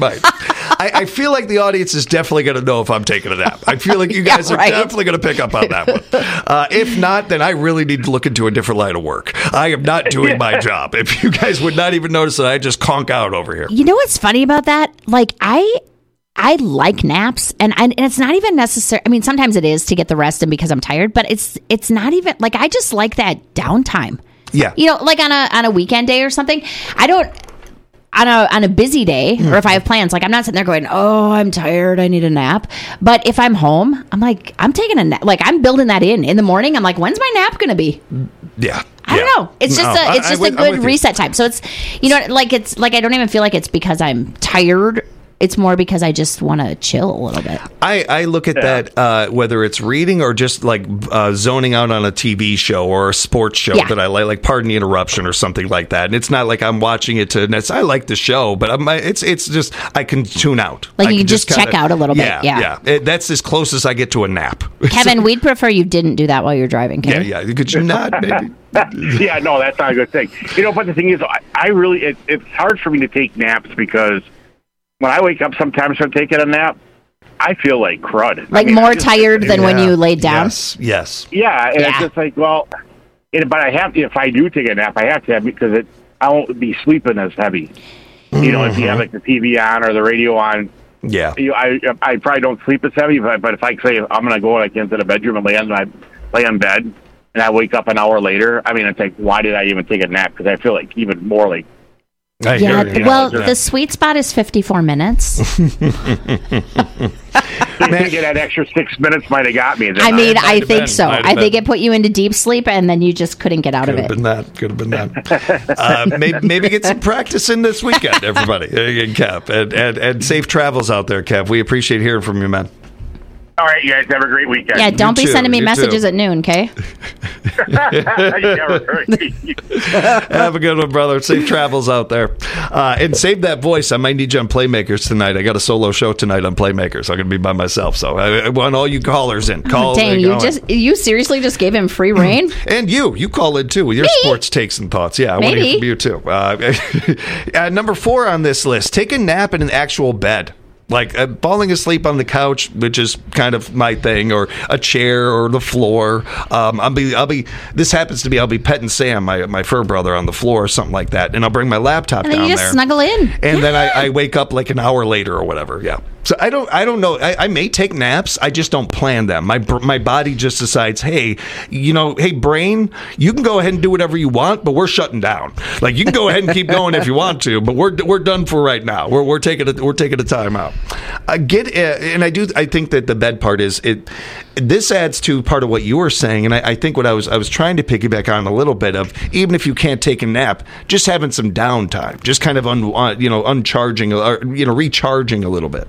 I feel like the audience is definitely going to know if I'm taking a nap. I feel like you guys are definitely going to pick up on that one. If not, then I really need to look into a different line of work. I am not doing my job. If you guys would not even notice that I just conk out over here. You know what's funny about that? Like, I like naps, and it's not even necessary. I mean, sometimes it is to get the rest and because I'm tired, but it's not even, like, I just like that downtime. Yeah. You know, like on a weekend day or something. I don't on a busy day, or if I have plans, like I'm not sitting there going, "Oh, I'm tired, I need a nap." But if I'm home, I'm like, I'm taking a nap. Like I'm building that in the morning. I'm like, when's my nap going to be? Yeah. I don't know. It's just a good reset time. So it's, you know, like it's like I don't even feel like it's because I'm tired. It's more because I just want to chill a little bit. I look at that, whether it's reading or just like zoning out on a TV show or a sports show that I like Pardon the Interruption or something like that. And it's not like I'm watching it I like the show, but it's just, I can tune out. Like you can just check out a little bit. Yeah. That's as close as I get to a nap. Kevin, we'd prefer you didn't do that while you're driving. Okay? Yeah. Could you not, maybe? Yeah, no, that's not a good thing. You know, but the thing is, I really, it's hard for me to take naps because when I wake up sometimes from taking a nap, I feel like crud. Like more tired than when you laid down? Yes. Yeah, and it's just like, well, but I have to, if I do take a nap, I have to have, because I won't be sleeping as heavy. You know, if you have like the TV on or the radio on. Yeah. I probably don't sleep as heavy, but if I say I'm going to go like into the bedroom and lay in bed and I wake up an hour later, I mean, it's like, why did I even take a nap? Because I feel like even more like, the sweet spot is 54 minutes. I think that extra 6 minutes might have got me. I think so. I think it put you into deep sleep, and then you just couldn't get out of it. Could have been that. Maybe get some practice in this weekend, everybody. Kev, and safe travels out there, Kev. We appreciate hearing from you, man. All right, you guys have a great weekend. Yeah, don't be sending me messages at noon, okay? Have a good one, brother. Safe travels out there. And save that voice. I might need you on Playmakers tonight. I got a solo show tonight on Playmakers. I'm going to be by myself, so I want all you callers in. Call. Dang, you seriously just gave him free reign? And you call in too with your sports takes and thoughts. Yeah, I want to hear from you too. Number 4 on this list: take a nap in an actual bed. Like falling asleep on the couch, which is kind of my thing, or a chair or the floor. I'll be. This happens to be. I'll be petting Sam, my fur brother, on the floor or something like that, and I'll bring my laptop and then down you just there, snuggle in, and then I wake up like an hour later or whatever. Yeah. So I don't know. I may take naps. I just don't plan them. My body just decides, hey, brain, you can go ahead and do whatever you want, but we're shutting down. Like you can go ahead and keep going if you want to, but we're done for right now. We're taking a time out. I think that the bed part is it. This adds to part of what you were saying, and I think what I was trying to piggyback on a little bit of, even if you can't take a nap, just having some downtime, just kind of uncharging or recharging a little bit.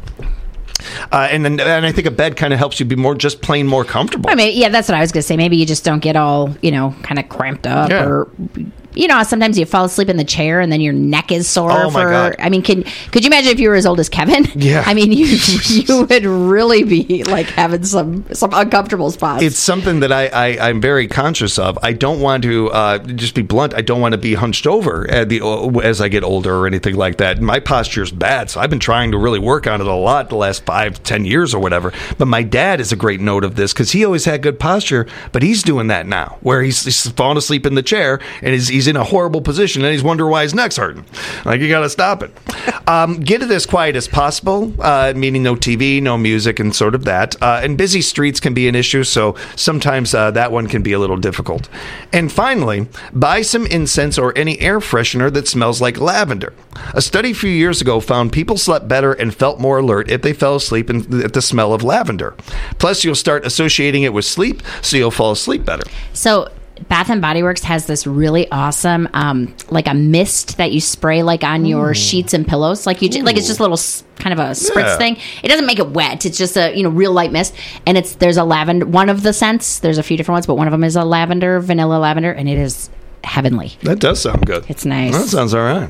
And I think a bed kind of helps you be just plain more comfortable. I mean, yeah, that's what I was going to say. Maybe you just don't get all, kind of cramped up or... sometimes you fall asleep in the chair and then your neck is sore. Oh my God. I mean, could you imagine if you were as old as Kevin? Yeah. I mean, you would really be like having some uncomfortable spots. It's something that I'm very conscious of. I don't want to, just be blunt, I don't want to be hunched over as I get older or anything like that. My posture's bad, so I've been trying to really work on it a lot the last 5-10 years or whatever. But my dad is a great note of this because he always had good posture, but he's doing that now, where he's falling asleep in the chair and he's in a horrible position and he's wondering why his neck's hurting. Like, you got to stop it. Get it as quiet as possible, meaning no TV, no music, and sort of that. And busy streets can be an issue, so sometimes that one can be a little difficult. And finally, buy some incense or any air freshener that smells like lavender. A study a few years ago found people slept better and felt more alert if they fell asleep at the smell of lavender. Plus, you'll start associating it with sleep, so you'll fall asleep better. So Bath and Body Works has this really awesome, like a mist that you spray like on your sheets and pillows. Like like it's just a little kind of a spritz thing. It doesn't make it wet. It's just a real light mist. And there's a lavender. One of the scents. There's a few different ones, but one of them is a vanilla lavender, and it is heavenly. That does sound good. It's nice. That sounds all right.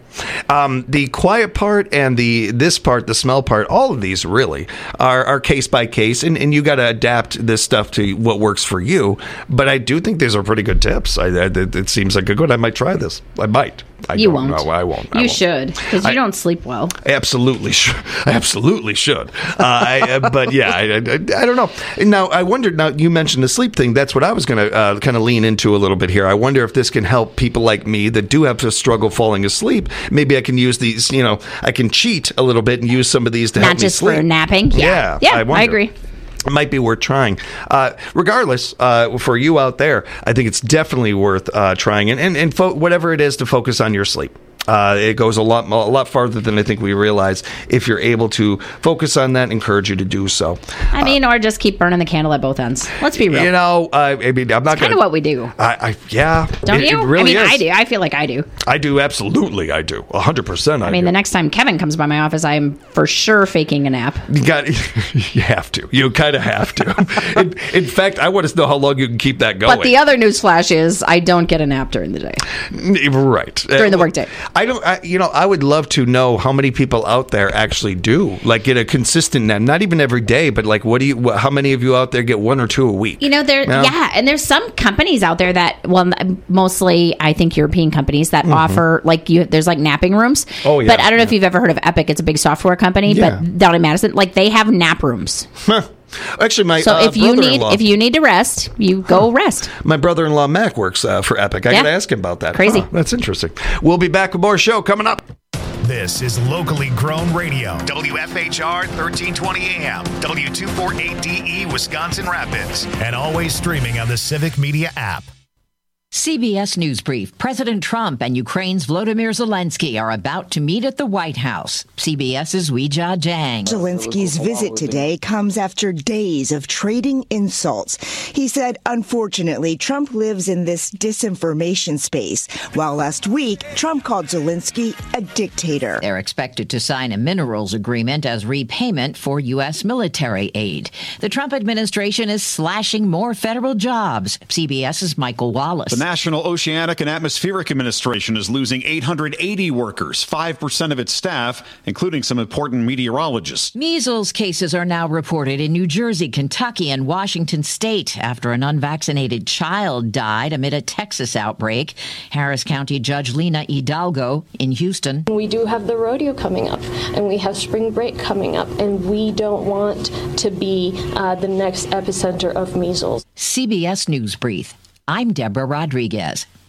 The quiet part and this part, the smell part, all of these really are case by case, and you got to adapt this stuff to what works for you. But I do think these are pretty good tips. It seems like a good. I might try this. I might. You won't. No, I won't. You should, because you don't sleep well. Absolutely should. I absolutely should. But yeah, I don't know. Now, I wondered, now you mentioned the sleep thing. That's what I was going to kind of lean into a little bit here. I wonder if this can help people like me that do have to struggle falling asleep. Maybe I can use these, I can cheat a little bit and use some of these to help me sleep. Not just for napping. Yeah, I agree. It might be worth trying. Regardless, for you out there, I think it's definitely worth trying. And whatever it is to focus on your sleep. It goes a lot farther than I think we realize. If you're able to focus on that, encourage you to do so. Or just keep burning the candle at both ends. Let's be real. I mean, I'm not kind of what we do. Yeah. Don't you? It really is. I do. I feel like I do. I do. Absolutely. I do. 100%. I mean, the next time Kevin comes by my office, I'm for sure faking a nap. You have to. You kind of have to. In fact, I want to know how long you can keep that going. But the other newsflash is I don't get a nap during the day. Right. During the workday. I would love to know how many people out there actually do get a consistent nap. Not even every day, but how many of you out there get 1 or 2 a week? And there's some companies out there that, mostly I think European companies that offer there's napping rooms. Oh yeah. But I don't know if you've ever heard of Epic. It's a big software company, but down in Madison, they have nap rooms. Actually, if you need to rest, you go rest. My brother-in-law Mac works for Epic. I got to ask him about that. Crazy. That's interesting. We'll be back with more show coming up. This is locally grown radio. WFHR 1320 AM, W248DE Wisconsin Rapids, and always streaming on the Civic Media app. CBS News Brief. President Trump and Ukraine's Volodymyr Zelensky are about to meet at the White House. CBS's Weijia Jiang. Zelensky's visit today comes after days of trading insults. He said, unfortunately, Trump lives in this disinformation space, while last week, Trump called Zelensky a dictator. They're expected to sign a minerals agreement as repayment for U.S. military aid. The Trump administration is slashing more federal jobs. CBS's Michael Wallace. The National Oceanic and Atmospheric Administration is losing 880 workers, 5% of its staff, including some important meteorologists. Measles cases are now reported in New Jersey, Kentucky, and Washington state after an unvaccinated child died amid a Texas outbreak. Harris County Judge Lena Hidalgo in Houston. We do have the rodeo coming up, and we have spring break coming up, and we don't want to be the next epicenter of measles. CBS News Brief. I'm Deborah Rodriguez.